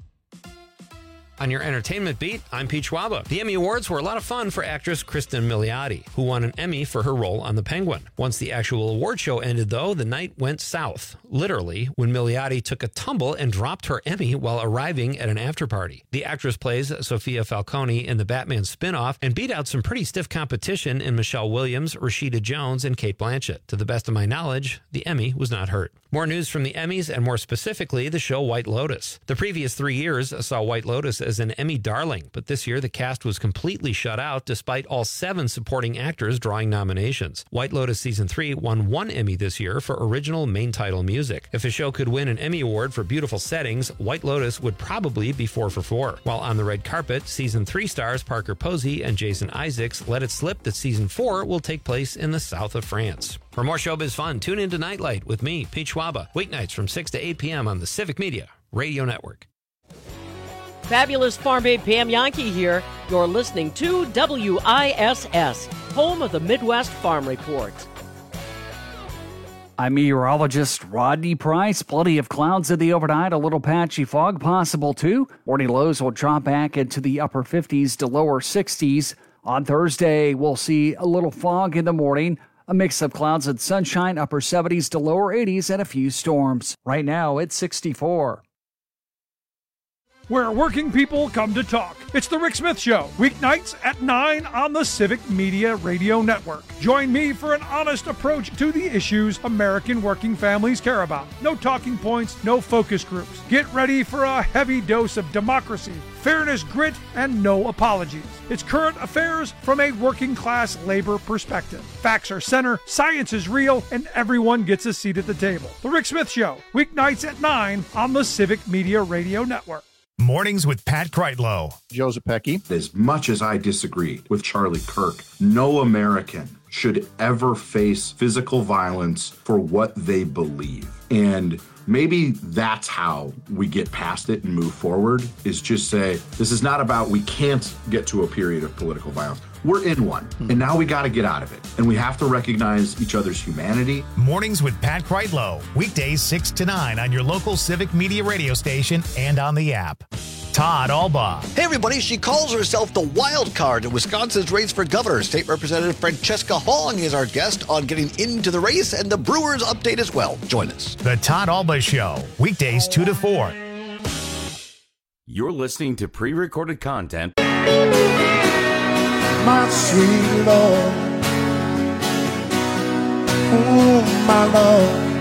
On your entertainment beat, I'm Pete Schwaba. The Emmy Awards were a lot of fun for actress Kristen Milioti, who won an Emmy for her role on The Penguin. Once the actual award show ended, though, the night went south, literally, when Milioti took a tumble and dropped her Emmy while arriving at an after-party. The actress plays Sophia Falcone in the Batman spin-off and beat out some pretty stiff competition in Michelle Williams, Rashida Jones, and Cate Blanchett. To the best of my knowledge, the Emmy was not hurt. More news from the Emmys, and more specifically, the show White Lotus. The previous three years saw White Lotus as an Emmy darling, but this year the cast was completely shut out despite all seven supporting actors drawing nominations. White Lotus Season three won one Emmy this year for original main title music. If a show could win an Emmy Award for beautiful settings, White Lotus would probably be four for four. While on the red carpet, Season three stars Parker Posey and Jason Isaacs let it slip that Season four will take place in the south of France. For more showbiz fun, tune in to Nightlight with me, Pete Schwaba, weeknights from six to eight p.m. on the Civic Media Radio Network. Fabulous Farm Babe Pam Yankee here. You're listening to W I S S, home of the Midwest Farm Report. I'm meteorologist Rodney Price. Plenty of clouds in the overnight, a little patchy fog possible too. Morning lows will drop back into the upper fifties to lower sixties. On Thursday, we'll see a little fog in the morning. A mix of clouds and sunshine, upper seventies to lower eighties, and a few storms. Right now, it's sixty-four. Where working people come to talk. It's The Rick Smith Show, weeknights at nine on the Civic Media Radio Network. Join me for an honest approach to the issues American working families care about. No talking points, no focus groups. Get ready for a heavy dose of democracy, fairness, grit, and no apologies. It's current affairs from a working class labor perspective. Facts are center, science is real, and everyone gets a seat at the table. The Rick Smith Show, weeknights at nine on the Civic Media Radio Network. Mornings with Pat Kreitlow. Joe Zepecki. As much as I disagreed with Charlie Kirk, no American should ever face physical violence for what they believe. And maybe that's how we get past it and move forward, is just say, this is not about we can't get to a period of political violence. We're in one, and now we got to get out of it. And we have to recognize each other's humanity. Mornings with Pat Kreitlow, weekdays six to nine on your local Civic Media radio station and on the app. Todd Albaugh. Hey, everybody. She calls herself the wild card in Wisconsin's race for governor. State Representative Francesca Hong is our guest on getting into the race, and the Brewers update as well. Join us. The Todd Albaugh Show, weekdays two to four. You're listening to pre-recorded content. My sweet Lord, oh my Lord,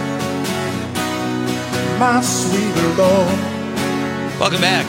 my sweet Lord. Welcome back.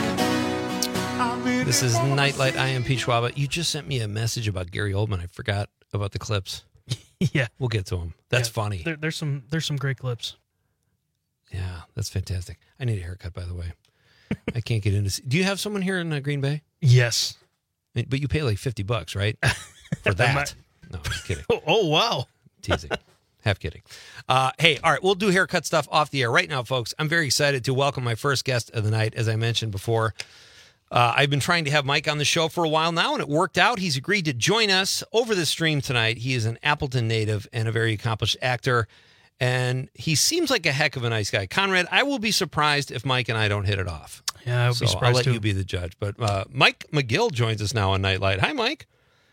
This is Nightlight. I am Pete Schwaba. You just sent me a message about Gary Oldman. I forgot about the clips. Yeah, we'll get to them. That's yeah, funny. There, there's some there's some great clips. Yeah, that's fantastic. I need a haircut, by the way. I can't get into. Do you have someone here in uh, Green Bay? Yes. But you pay like fifty bucks, right? For that. No, I'm just kidding. Oh, oh wow. Teasing. Half kidding. Uh, hey, all right, we'll do haircut stuff off the air right now, folks. I'm very excited to welcome my first guest of the night, as I mentioned before. Uh, I've been trying to have Mike on the show for a while now, and it worked out. He's agreed to join us over the stream tonight. He is an Appleton native and a very accomplished actor, and he seems like a heck of a nice guy. Conrad, I will be surprised if Mike and I don't hit it off. Yeah, I would so be surprised I'll let too. you be the judge. But uh, Mike McGill joins us now on Nightlight. Hi, Mike.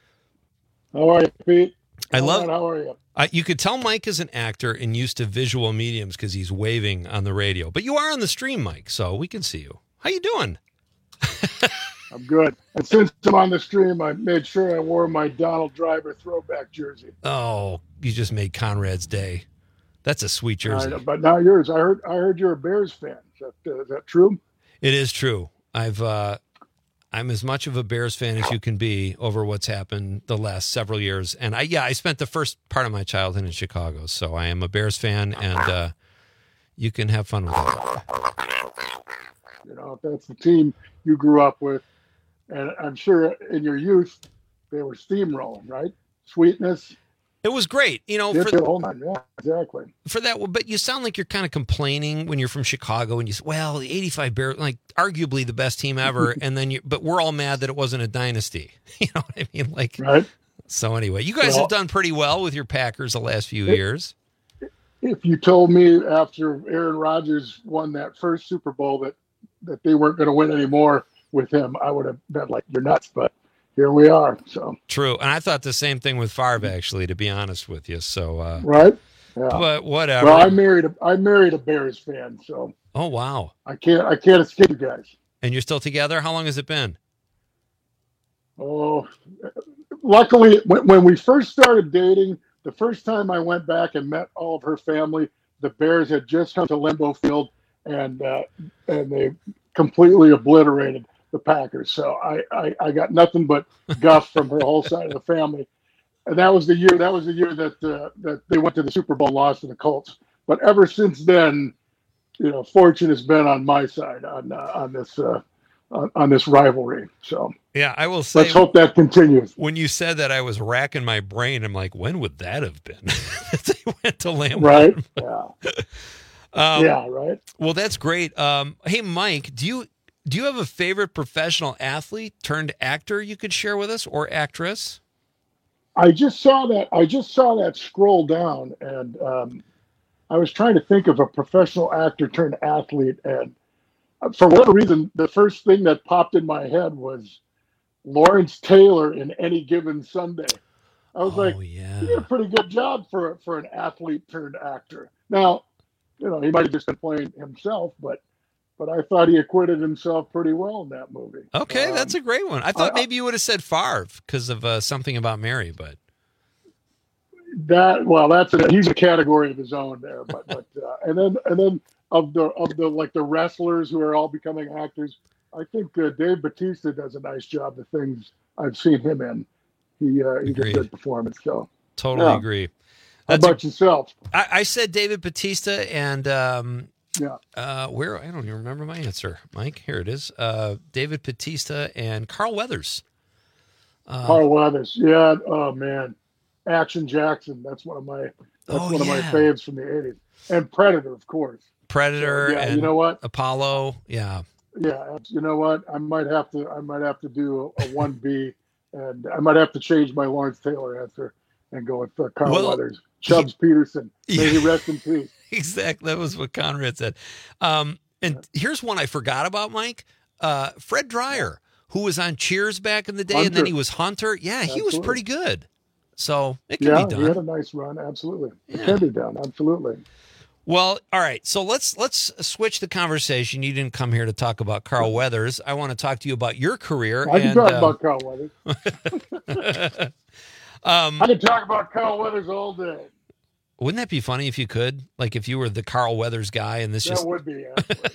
How are you, Pete? I love. How are you? Uh, you could tell Mike is an actor and used to visual mediums because he's waving on the radio. But you are on the stream, Mike, so we can see you. How you doing? I'm good. And since I'm on the stream, I made sure I wore my Donald Driver throwback jersey. Oh, you just made Conrad's day. That's a sweet jersey. Uh, but now yours. I heard. I heard you're a Bears fan. Is that, uh, is that true? It is true. I've uh, I'm as much of a Bears fan as you can be over what's happened the last several years. And I yeah, I spent the first part of my childhood in Chicago, so I am a Bears fan, and uh, you can have fun with it. You know, if that's the team you grew up with, and I'm sure in your youth they were steamrolling, right? Sweetness. It was great, you know. For, for, yeah, exactly. For that, but you sound like you're kind of complaining when you're from Chicago, and you say, "Well, the eighty-five Bears, like arguably the best team ever," and then you, but we're all mad that it wasn't a dynasty. You know what I mean? Like, right. So anyway, you guys well, have done pretty well with your Packers the last few it, years. If you told me after Aaron Rodgers won that first Super Bowl that that they weren't going to win anymore with him, I would have been like, "You're nuts," but here we are. So true, and I thought the same thing with Favre, actually, to be honest with you. So uh, right, yeah. But whatever. Well, I married a I married a Bears fan, so oh wow, I can't I can't escape you guys. And you're still together? How long has it been? Oh, luckily, when, when we first started dating, the first time I went back and met all of her family, the Bears had just come to Limbeau Field, and uh, and they completely obliterated the Packers. So I, I, I got nothing but guff from her whole side of the family. And that was the year, that was the year that, uh, that they went to the Super Bowl, lost to the Colts. But ever since then, you know, fortune has been on my side on, uh, on this, uh, on, on this rivalry. So yeah, I will say, let's hope that continues. When you said that, I was racking my brain. I'm like, when would that have been? They went to Lambeau. Right. Yeah. um, yeah. Right. Well, that's great. Um, hey, Mike, do you, Do you have a favorite professional athlete turned actor you could share with us, or actress? I just saw that. I just saw that scroll down, and um, I was trying to think of a professional actor turned athlete, and for whatever reason, the first thing that popped in my head was Lawrence Taylor in Any Given Sunday. I was oh, like, yeah. "He did a pretty good job for for an athlete turned actor." Now, you know, he might have just been playing himself, but. But I thought he acquitted himself pretty well in that movie. Okay, um, that's a great one. I thought I, maybe you would have said Favre because of uh, Something About Mary, but that well, that's a, he's a category of his own there. But but uh, and then and then of the of the like the wrestlers who are all becoming actors, I think uh, Dave Bautista does a nice job. The things I've seen him in, he uh, he did a good performance. So totally yeah. agree. That's How about a, yourself? I, I said David Bautista and. Um, Yeah. Uh, where I don't even remember my answer, Mike. Here it is. Uh, David Bautista and Carl Weathers. Uh, Carl Weathers. Yeah. Oh man. Action Jackson. That's one of my that's Oh, one of my yeah. faves from the eighties. And Predator, of course. Predator So, yeah, and you know what? Apollo. Yeah. Yeah, you know what? I might have to. I might have to do a one B, and I might have to change my Lawrence Taylor answer and go with uh, Carl Well, Weathers, Chubbs Peterson. May he Yeah. rest in peace. Exactly. That was what Conrad said. Um, and here's one I forgot about, Mike. Uh, Fred Dreyer, who was on Cheers back in the day, and then Hunter. he was Hunter. Yeah, he was Absolutely. pretty good. So it can Yeah, be he had done. a nice run. Absolutely, it can be done. Absolutely. Well, all right. So let's let's switch the conversation. You didn't come here to talk about Carl Weathers. I want to talk to you about your career. I can and, talk uh, about Carl Weathers. um, I can talk about Carl Weathers all day. Wouldn't that be funny if you could? Like if you were the Carl Weathers guy and this That just would be. Absolutely.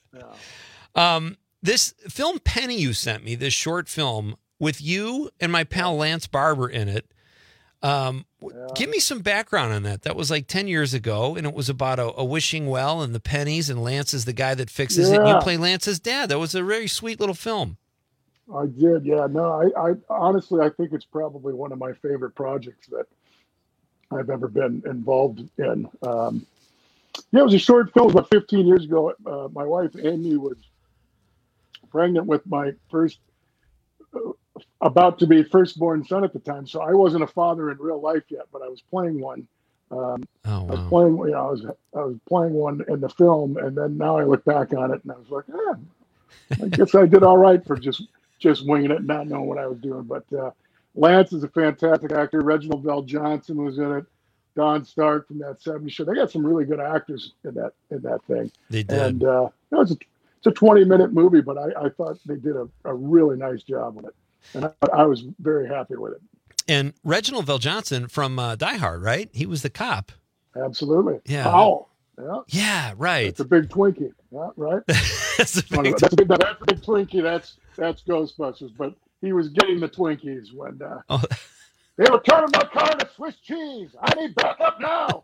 Um, this film Penny you sent me, this short film with you and my pal Lance Barber in it. Um, w Give me some background on that. That was like ten years ago, and it was about a, a wishing well and the pennies, and Lance is the guy that fixes it. And you Yeah. play Lance's dad. That was a very sweet little film. I did, yeah. No, I, I honestly, I think it's probably one of my favorite projects that I've ever been involved in. Um, yeah, it was a short film about fifteen years ago. Uh, my wife, Amy, was pregnant with my first, uh, about to be firstborn son at the time. So I wasn't a father in real life yet, but I was playing one. Um, oh, I was wow. playing, you know, I was, I was playing one in the film, and then now I look back on it and I was like, eh, I guess I did all right for just just winging it and not knowing what I was doing. But uh, Lance is a fantastic actor. Reginald Bell Johnson was in it. Don Stark from that seventies show. They got some really good actors in that in that thing. They did. And uh, you know, it's a it's a twenty minute movie, but I, I thought they did a, a really nice job with it, and I, I was very happy with it. And Reginald Vell Johnson from uh, Die Hard, right? He was the cop. Absolutely. Yeah. Powell. Yeah. Yeah, right. That's a big Twinkie. Yeah, right. that's, a big, that's a big that's a big Twinkie. That's that's Ghostbusters. But he was getting the Twinkies when uh, oh. they were turning my car to Swiss cheese. I need backup now.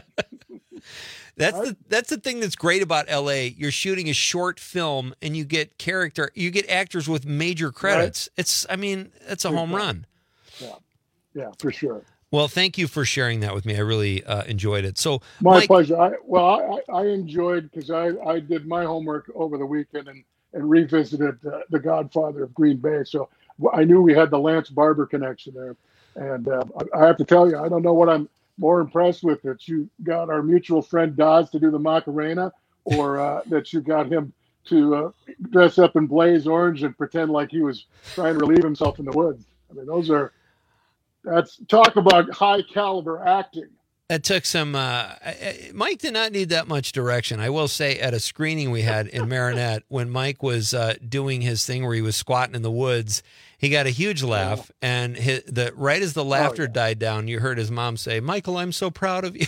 That's the that's the thing that's great about L A. You're shooting a short film and you get character, you get actors with major credits. Right. It's, I mean, it's a Big home time. run. Yeah, yeah, for sure. Well, thank you for sharing that with me. I really uh, enjoyed it. So, my Mike, pleasure. I, well, I, I enjoyed because I, I did my homework over the weekend and and revisited uh, The Godfather of Green Bay. So I knew we had the Lance Barber connection there, and uh, I, I have to tell you, I don't know what I'm more impressed with, that you got our mutual friend Daz to do the Macarena, or uh, that you got him to uh, dress up in blaze orange and pretend like he was trying to relieve himself in the woods. I mean, those are, that's, talk about high caliber acting. it took some. Uh, Mike did not need that much direction. I will say, at a screening we had in Marinette, when Mike was uh, doing his thing where he was squatting in the woods, he got a huge laugh, and his, the right as the laughter oh, yeah. died down, you heard his mom say, "Michael, I'm so proud of you."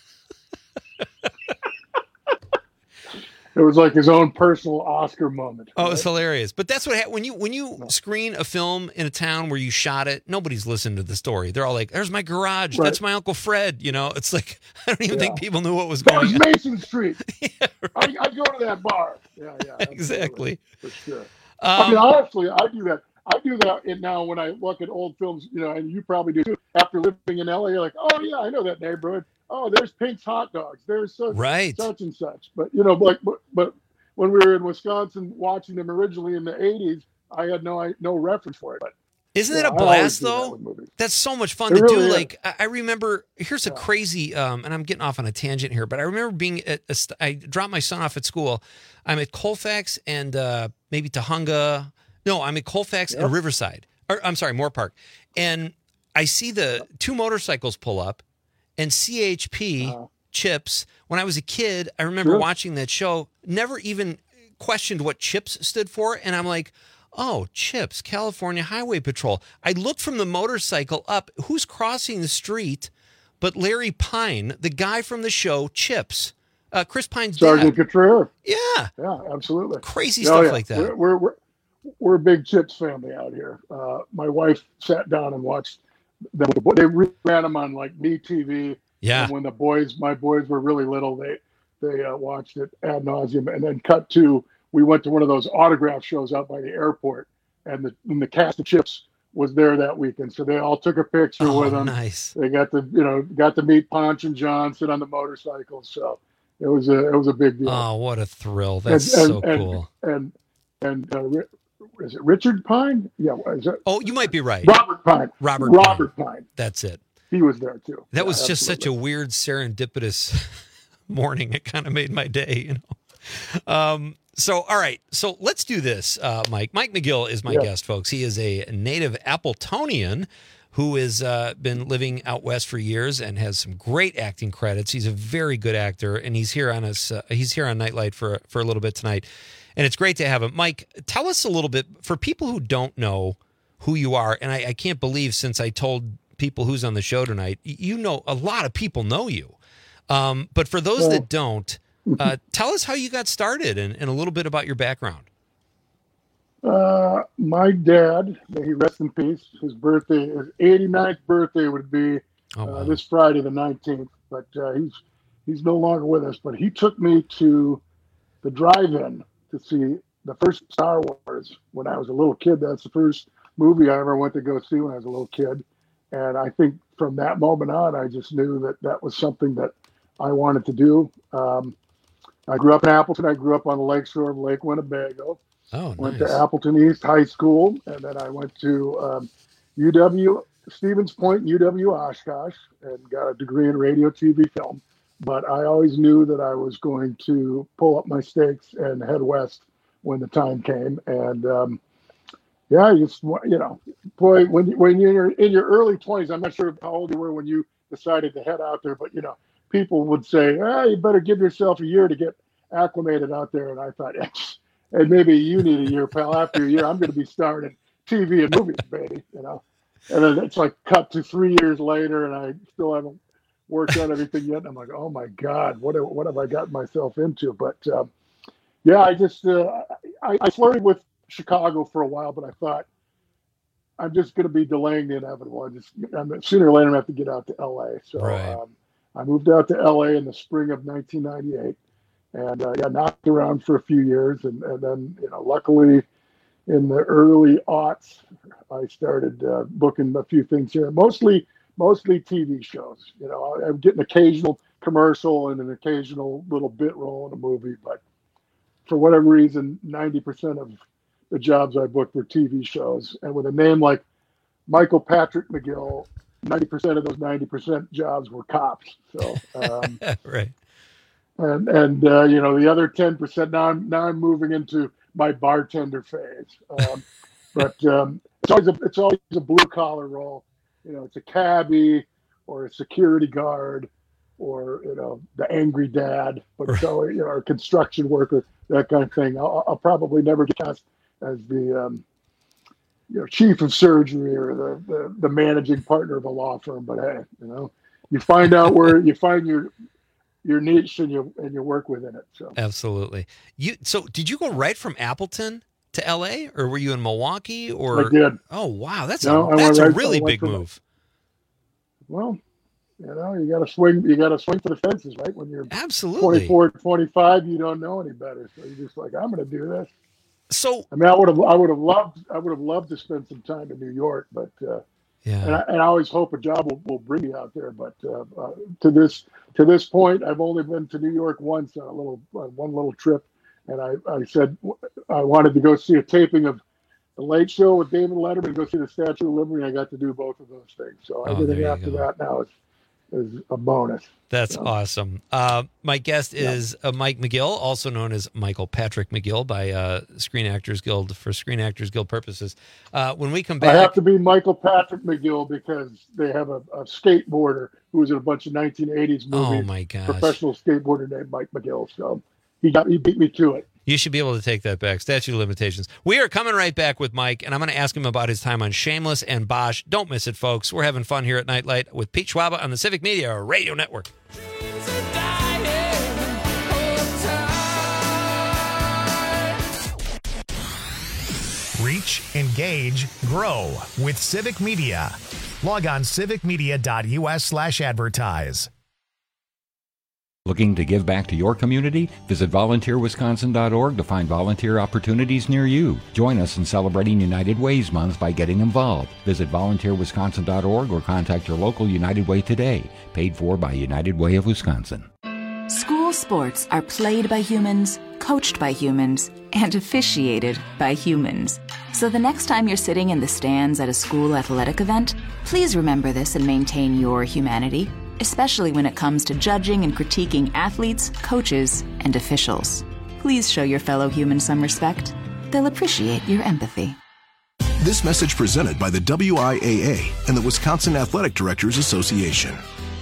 It was like his own personal Oscar moment. Oh, right? It was hilarious. But that's what happened. When you when you no. screen a film in a town where you shot it, nobody's listening to the story. They're all like, "There's my garage. Right. That's my Uncle Fred." You know, it's like, I don't even yeah. think people knew what was going There's on. Mason Street. yeah, right. I, I go to that bar. Yeah, yeah. Exactly. For sure. Um, I mean, honestly, I do that. I do that now when I look at old films, you know, and you probably do too. After living in L A, you're like, "Oh, yeah, I know that neighborhood. Oh, there's Pink's Hot Dogs. There's such, right. such and such." But, you know, like, but, but when we were in Wisconsin watching them originally in the eighties, I had no no reference for it. But isn't yeah, it a blast though? That That's so much fun it to really do. Is. Like I remember, here's a yeah. crazy, um, and I'm getting off on a tangent here, but I remember being at, a, I dropped my son off at school. I'm at Colfax and uh, maybe Tahunga. No, I'm at Colfax yep. and Riverside. Or I'm sorry, Moore Park, and I see the two motorcycles pull up, and C H P. Uh, Chips. When I was a kid, I remember sure. watching that show, never even questioned what CHIPS stood for. And I'm like, oh, CHIPS, California Highway Patrol. I looked from the motorcycle up. Who's crossing the street but Larry Pine, the guy from the show CHIPS? Uh, Chris Pine's Sergeant dad. Contreras. Yeah. Yeah, absolutely. Crazy stuff oh, yeah. like that. We're, we're, we're, we're a big CHIPS family out here. Uh, my wife sat down and watched them. They ran them on like Me T V. Yeah. And when the boys, my boys were really little, they they uh, watched it ad nauseum. And then cut to, we went to one of those autograph shows out by the airport, and the and the cast of CHIPS was there that weekend, so they all took a picture Oh, with him. nice. They got to, you know, got to meet Ponch and John, sit on the motorcycle. So it was a, it was a big deal. Oh, what a thrill! That's and, so and, cool. And and, and uh, Ri- is it Richard Pine? Yeah, is it? Oh, you might be right. Robert Pine. Robert. Robert Pine. Pine. That's it. He was there too. That Yeah, was just absolutely. such a weird serendipitous morning. It kind of made my day, you know. Um, so, all right. So let's do this, uh, Mike. Mike McGill is my Yeah. guest, folks. He is a native Appletonian who has uh, been living out west for years and has some great acting credits. He's a very good actor, and he's here on us. Uh, he's here on Nightlight for for a little bit tonight, and it's great to have him. Mike, tell us a little bit for people who don't know who you are, and I, I can't believe since I told people who's on the show tonight, you know, a lot of people know you. Um, but for those Well- that don't, uh, tell us how you got started and, and a little bit about your background. Uh, my dad, may he rest in peace, his birthday, his eighty-ninth birthday would be Oh, wow. uh, this Friday, the nineteenth. But uh, he's he's no longer with us. But he took me to the drive-in to see the first Star Wars when I was a little kid. That's the first movie I ever went to go see when I was a little kid. And I think from that moment on, I just knew that that was something that I wanted to do. Um, I grew up in Appleton. I grew up on the lakeshore of Lake Winnebago. Oh, Went nice. to Appleton East High School, and then I went to um, U W Stevens Point, U W Oshkosh, and got a degree in radio, T V, film. But I always knew that I was going to pull up my stakes and head west when the time came. And um, yeah, you just you know, boy, when you, when you're in your early twenties, I'm not sure how old you were when you decided to head out there, but you know, people would say, "Ah, you better give yourself a year to get acclimated out there." And I thought, and maybe you need a year, pal. After a year, I'm going to be starring in T V and movies, baby. You know, and then it's like cut to three years later, and I still haven't worked out everything yet. And I'm like, oh my God, what have, what have I gotten myself into? But um, yeah, I just uh, I, I flirted with Chicago for a while, but I thought I'm just going to be delaying the inevitable. I just I'm, sooner or later I have to get out to L A. So Right. um, I moved out to L A in the spring of nineteen ninety-eight. And uh, yeah, knocked around for a few years, and, and then you know, luckily, in the early aughts, I started uh, booking a few things here. Mostly, mostly T V shows. You know, I'm getting occasional commercial and an occasional little bit role in a movie, but for whatever reason, ninety percent of the jobs I booked were T V shows. And with a name like Michael Patrick McGill, ninety percent of those ninety percent jobs were cops. So. Um, right. And and uh, you know, the other ten percent now I'm now I'm moving into my bartender phase. Um, but um, it's always a it's always a blue collar role. You know, it's a cabbie or a security guard or you know the angry dad. But it's always, you know, a construction worker, that kind of thing. I'll, I'll probably never get cast as the um, you know chief of surgery or the, the the managing partner of a law firm. But hey, you know, you find out where you find your your niche and you and you work within it. So Absolutely. You so did you go right from Appleton to L A, or were you in Milwaukee? Or I did. Oh wow, that's No, I a went that's a right- really I went big from- move. well, you know, you got to swing. You got to swing for the fences, right? When you're Absolutely. twenty-four, twenty-five, you don't know any better, so you're just like, I'm going to do this. So I mean, I would have, I would have loved, I would have loved to spend some time in New York, but uh, yeah, and I, and I always hope a job will, will bring me out there. But uh, uh, to this to this point, I've only been to New York once on a little uh, one little trip, and I, I said I wanted to go see a taping of The Late Show with David Letterman, and go see the Statue of Liberty. I got to do both of those things. So Oh, everything there you after go. that now is is a bonus. That's So, awesome. Uh, my guest is uh, Mike McGill, also known as Michael Patrick McGill by uh, Screen Actors Guild for Screen Actors Guild purposes. Uh, when we come I back, have to be Michael Patrick McGill because they have a, a skateboarder who was in a bunch of nineteen eighties movies. Oh, my gosh. Professional skateboarder named Mike McGill. So he got he beat me to it. you should be able to take that back. Statute of limitations. We are coming right back with Mike, and I'm going to ask him about his time on Shameless and Bosch. Don't miss it, folks. We're having fun here at Nightlight with Pete Schwaba on the Civic Media Radio Network. Reach, engage, grow with Civic Media. Log on civicmedia.us slash advertise. Looking to give back to your community? Visit volunteer wisconsin dot org to find volunteer opportunities near you. Join us in celebrating United Ways Month by getting involved. Visit volunteer wisconsin dot org or contact your local United Way today. Paid for by United Way of Wisconsin. School sports are played by humans, coached by humans, and officiated by humans. So the next time you're sitting in the stands at a school athletic event, please remember this and maintain your humanity, especially when it comes to judging and critiquing athletes, coaches, and officials. Please show your fellow humans some respect. They'll appreciate your empathy. This message presented by the W I A A and the Wisconsin Athletic Directors Association.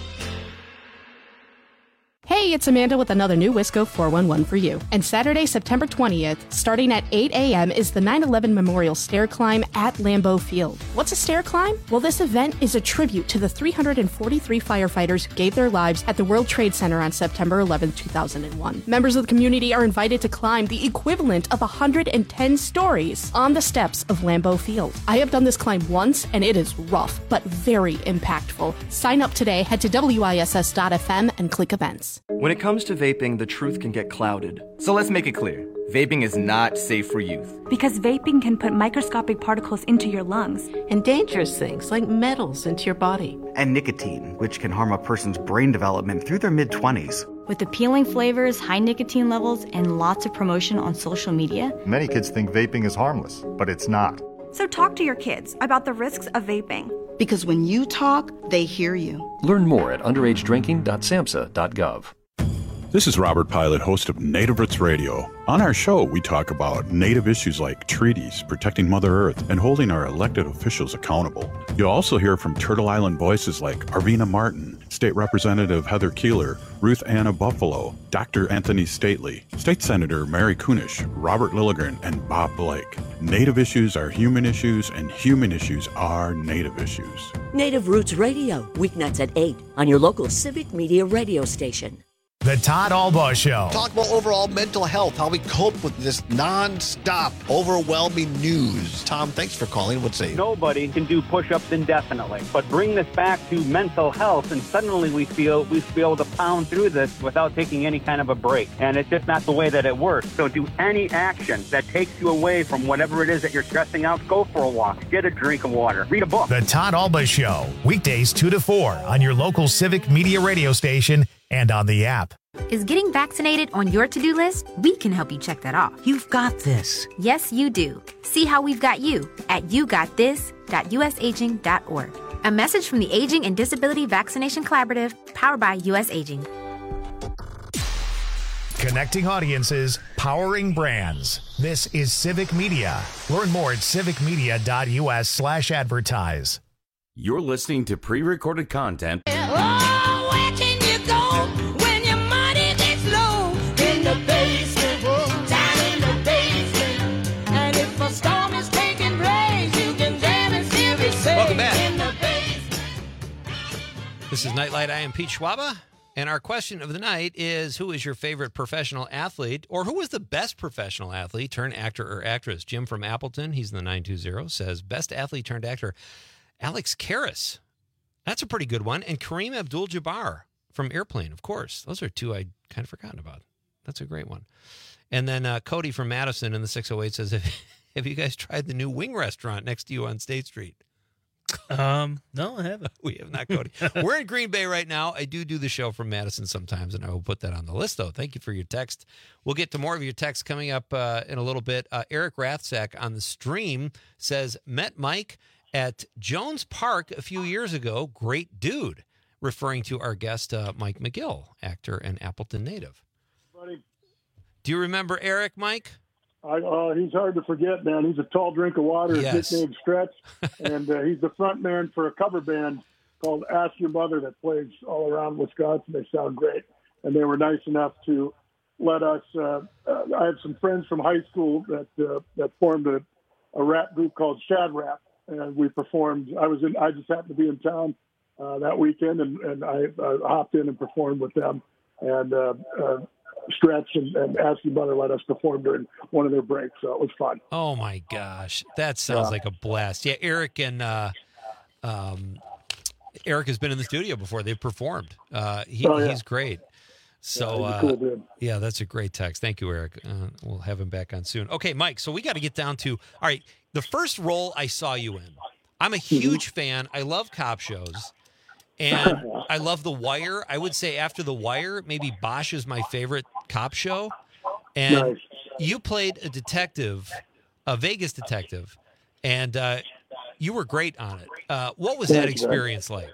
Hey, it's Amanda with another new Wisco four one one for you. And Saturday, September twentieth, starting at eight a.m. is the nine eleven Memorial Stair Climb at Lambeau Field. What's a stair climb? Well, this event is a tribute to the three hundred forty-three firefighters who gave their lives at the World Trade Center on September eleventh, two thousand one. Members of the community are invited to climb the equivalent of one hundred ten stories on the steps of Lambeau Field. I have done this climb once, and it is rough, but very impactful. Sign up today, head to W I S S dot F M and click events. When it comes to vaping, the truth can get clouded. So let's make it clear. Vaping is not safe for youth. Because vaping can put microscopic particles into your lungs. And dangerous things like metals into your body. And nicotine, which can harm a person's brain development through their mid-twenties. With appealing flavors, high nicotine levels, and lots of promotion on social media, many kids think vaping is harmless, but it's not. So talk to your kids about the risks of vaping. Because when you talk, they hear you. Learn more at underage drinking dot samhsa dot gov. This is Robert Pilot, host of Native Roots Radio. On our show, we talk about Native issues like treaties, protecting Mother Earth, and holding our elected officials accountable. You'll also hear from Turtle Island voices like Arvina Martin, State Representative Heather Keeler, Ruth Anna Buffalo, Doctor Anthony Stately, State Senator Mary Kunish, Robert Lilligren, and Bob Blake. Native issues are human issues, and human issues are Native issues. Native Roots Radio, weeknights at eight on your local Civic Media radio station. The Todd Albaugh Show. Talk about overall mental health, how we cope with this non-stop, overwhelming news. Tom, thanks for calling. What's it? Nobody can do push-ups indefinitely, but bring this back to mental health, and suddenly we feel we feel able to pound through this without taking any kind of a break, and it's just not the way that it works. So do any action that takes you away from whatever it is that you're stressing out. Go for a walk, get a drink of water, read a book. The Todd Albaugh Show, weekdays two to four on your local Civic Media radio station and on the app. Is getting vaccinated on your to-do list? We can help you check that off. You've got this. Yes, you do. See how we've got you at you got this dot u s aging dot org. A message from the Aging and Disability Vaccination Collaborative, powered by U S Aging. Connecting audiences, powering brands. This is Civic Media. Learn more at civic media dot u s slash advertise. You're listening to pre-recorded content. Oh, where can you go when your money gets low? In the basement, down in the basement. And if a storm is taking place, you can jam and still be safe. Welcome back. In the basement. This is Nightlight. I am Pete Schwaba, and our question of the night is, who is your favorite professional athlete, or who was the best professional athlete turned actor or actress? Jim from Appleton, he's in the nine two zero, says, best athlete turned actor, Alex Karras. That's a pretty good one. And Kareem Abdul-Jabbar from Airplane, of course. Those are two I'd kind of forgotten about. That's a great one. And then uh, Cody from Madison in the six oh eight says, have, have you guys tried the new wing restaurant next to you on State Street? Um, no, I haven't. We have not, Cody. We're in Green Bay right now. I do do the show from Madison sometimes, and I will put that on the list, though. Thank you for your text. We'll get to more of your texts coming up uh, in a little bit. Uh, Eric Rathsack on the stream says, met Mike at Jones Park a few years ago. Great dude, referring to our guest, uh, Mike McGill, actor and Appleton native. Buddy. Do you remember Eric, Mike? I, uh, he's hard to forget, man. He's a tall drink of water. His Yes. nickname Stretch, and uh, he's the front man for a cover band called Ask Your Mother that plays all around Wisconsin. They sound great, and they were nice enough to let us. Uh, uh, I had some friends from high school that uh, that formed a, a rap group called Shad Rap, and we performed. I was in. I just happened to be in town uh, that weekend, and, and I uh, hopped in and performed with them. And uh, uh, Stretch and, and Ask Your Mother let us perform during one of their breaks, so it was fun. Oh my gosh, that sounds Yeah. like a blast. Yeah, Eric and uh, um, Eric has been in the studio before. They've performed. Uh, he, Oh, yeah. He's great. So, Yeah, uh, he's a cool dude. yeah, that's a great text. Thank you, Eric. Uh, we'll have him back on soon. Okay, Mike, so we got to get down to, all right, the first role I saw you in, I'm a huge fan. I love cop shows, and I love The Wire. I would say after The Wire, maybe Bosch is my favorite cop show. And Nice. you played a detective, a Vegas detective, and uh, you were great on it. Uh, what was that Thank you, man. experience like?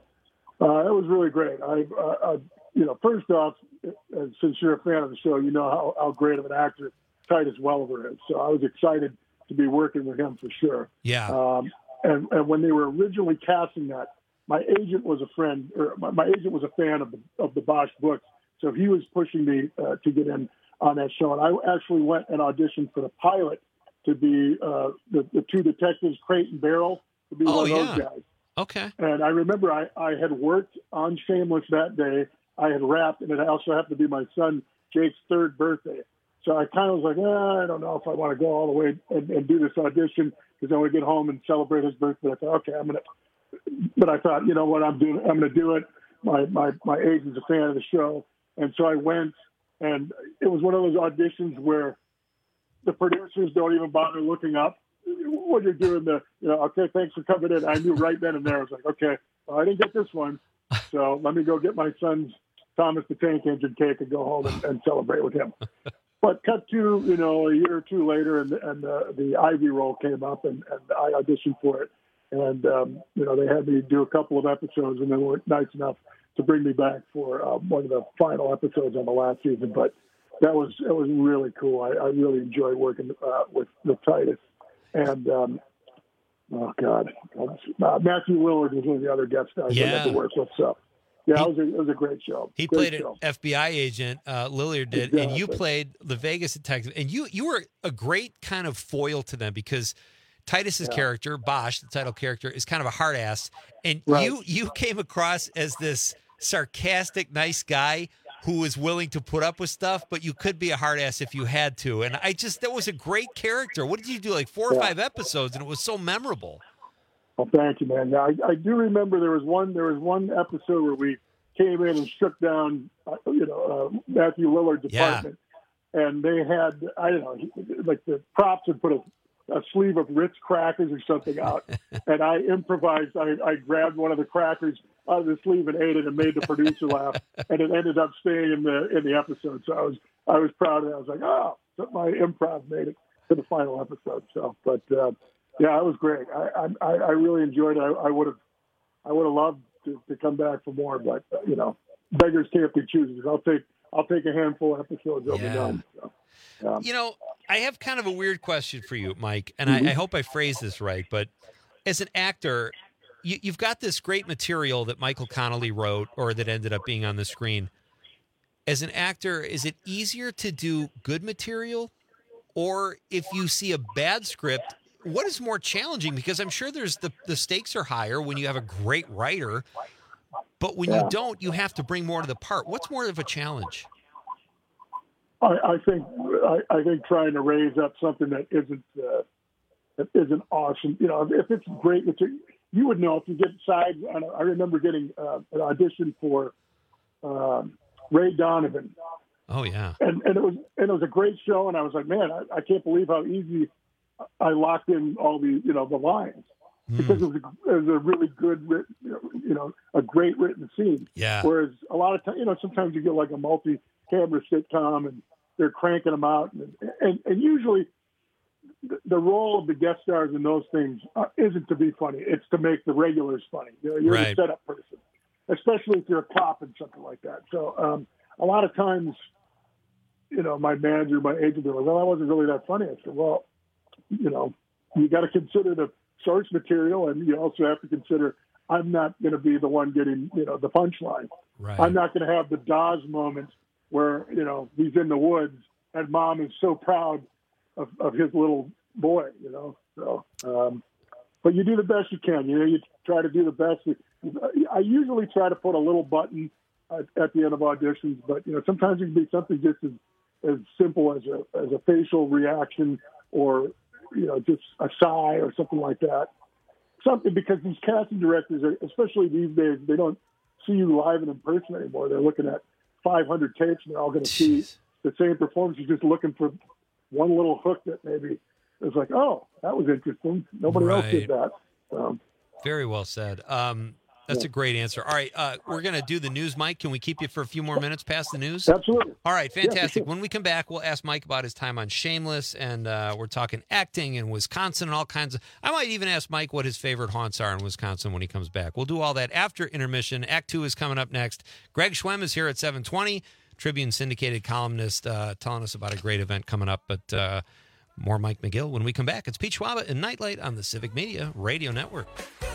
Uh, it was really great. I, uh, I, you know, first off, uh, since you're a fan of the show, you know how, how great of an actor Titus Welliver is. So I was excited to be working with him for sure. Yeah. Um, and, and when they were originally casting that, my agent was a friend, or my, my agent was a fan of the of the Bosch books, so he was pushing me uh, to get in on that show. And I actually went and auditioned for the pilot to be uh, the, the two detectives, Crate and Barrel, to be Oh, one of yeah. those guys. Okay. And I remember I, I had worked on Shameless that day. I had rapped, and it also happened to be my son Jake's third birthday. So I kind of was like, eh, I don't know if I want to go all the way and, and do this audition because I want to get home and celebrate his birthday. I thought, okay, I'm going to. But I thought, you know what, I'm doing. I'm going to do it. My my my agent's a fan of the show, and so I went. And it was one of those auditions where the producers don't even bother looking up when you're doing the, you know, okay, thanks for coming in. I knew right then and there. I was like, okay, well, I didn't get this one, so let me go get my son's Thomas the Tank Engine cake and go home and, and celebrate with him. But cut to, you know, a year or two later, and, and uh, the Ivy role came up, and, and I auditioned for it. And, um, you know, they had me do a couple of episodes, and they weren't nice enough to bring me back for uh, one of the final episodes on the last season. But that was it was really cool. I, I really enjoyed working uh, with, with Titus. And, um, oh, God, uh, Matthew Willard was one of the other guest stars I Yeah. got to work with. So, yeah, it was a, it was a great show. He Great played show. an F B I agent, uh, Lilliard did, and you Exactly. played the Vegas detective. And you you were a great kind of foil to them because Titus's Yeah. character, Bosch, the title character, is kind of a hard ass, and Right. you you came across as this sarcastic, nice guy who was willing to put up with stuff, but you could be a hard ass if you had to. And I just that was a great character. What did you do? Like four or Yeah. five episodes, and it was so memorable. Well, thank you, man. Yeah, I, I do remember there was one there was one episode where we came in and shook down, uh, you know, uh, Matthew Lillard's Yeah. apartment, and they had I don't know, he- like the props had put a, a sleeve of Ritz crackers or something out, and I improvised. I, I grabbed one of the crackers out of the sleeve and ate it, and made the producer laugh, and it ended up staying in the in the episode. So I was I was proud of that. I was like, oh, my improv made it to the final episode. So, but. Uh, Yeah, it was great. I I, I really enjoyed it. I, I would have I would have loved to, to come back for more, but uh, you know, beggars can't be choosers. I'll take I'll take a handful of episodes. I'll Yeah. be done. So, um, You know, I have kind of a weird question for you, Mike, and Mhm. I, I hope I phrased this right. But as an actor, you, you've got this great material that Michael Connolly wrote, or that ended up being on the screen. As an actor, is it easier to do good material, or if you see a bad script? What is more challenging? Because I'm sure there's the, the stakes are higher when you have a great writer, but when Yeah. you don't, you have to bring more to the part. What's more of a challenge? I, I think I, I think trying to raise up something that isn't uh, that isn't awesome. You know, if it's great, it's a, you would know if you get sides. on a- I remember getting uh, an audition for um, Ray Donovan. Oh yeah, and, and it was and it was a great show, and I was like, man, I, I can't believe how easy I locked in all the you know the lines because it was, a, it was a really good written, you know a great written scene. Yeah. Whereas a lot of times, you know, sometimes you get like a multi-camera sitcom, and they're cranking them out, and and, and usually the, the role of the guest stars in those things uh, isn't to be funny; it's to make the regulars funny. You know, you're Right. the setup person, especially if you're a cop and something like that. So um, a lot of times. You know, my manager, my agent, they're like, well, that wasn't really that funny. I said, well, you know, you got to consider the source material, and you also have to consider I'm not going to be the one getting, you know, the punchline. Right. I'm not going to have the Dawes moment where, you know, he's in the woods and mom is so proud of, of his little boy, you know. So, um, but you do the best you can. You know, you try to do the best. I usually try to put a little button at, at the end of auditions, but, you know, sometimes it can be something just as as simple as a as a facial reaction, or you know, just a sigh or something like that. Something, because these casting directors, are, especially these days, they don't see you live and in person anymore. They're looking at five hundred tapes, and they're all going to see the same performance. You're just looking for one little hook that maybe is like, oh, that was interesting. Nobody Right. else did that. Um, Very well said. Um, that's Yeah. a great answer. All right, uh, we're going to do the news, Mike. Can we keep you for a few more minutes past the news? Absolutely. All right, Yeah, for fantastic. sure. When we come back, we'll ask Mike about his time on Shameless, and uh, we're talking acting in Wisconsin and all kinds of. I might even ask Mike what his favorite haunts are in Wisconsin when he comes back. We'll do all that after intermission. Act two is coming up next. Greg Schwem is here at seven twenty, Tribune syndicated columnist, uh, telling us about a great event coming up. But uh, more Mike McGill when we come back. It's Pete Schwaba and Nightlight on the Civic Media Radio Network.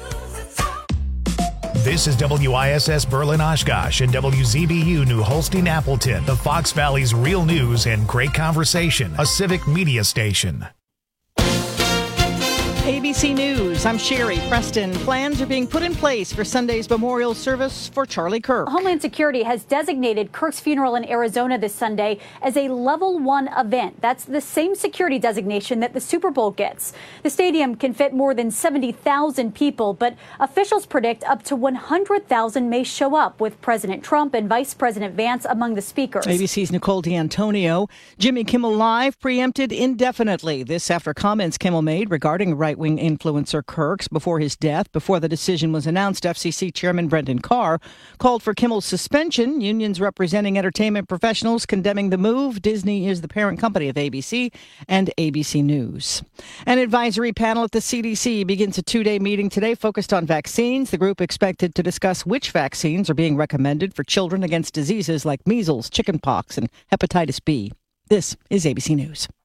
This is W I S S Berlin Oshkosh and W Z B U New Holstein Appleton, the Fox Valley's real news and great conversation, a civic media station. A B C News, I'm Sherry Preston. Plans are being put in place for Sunday's memorial service for Charlie Kirk. Homeland Security has designated Kirk's funeral in Arizona this Sunday as a level one event. That's the same security designation that the Super Bowl gets. The stadium can fit more than seventy thousand people, but officials predict up to one hundred thousand may show up, with President Trump and Vice President Vance among the speakers. A B C's Nicole D'Antonio. Jimmy Kimmel Live preempted indefinitely. This after comments Kimmel made regarding right-wing influencer Kirk's before his death. Before the decision was announced, F C C Chairman Brendan Carr called for Kimmel's suspension. Unions representing entertainment professionals condemning the move. Disney is the parent company of A B C and A B C News. An advisory panel at the C D C begins a two-day meeting today focused on vaccines. The group expected to discuss which vaccines are being recommended for children against diseases like measles, chickenpox, and hepatitis B. This is A B C News.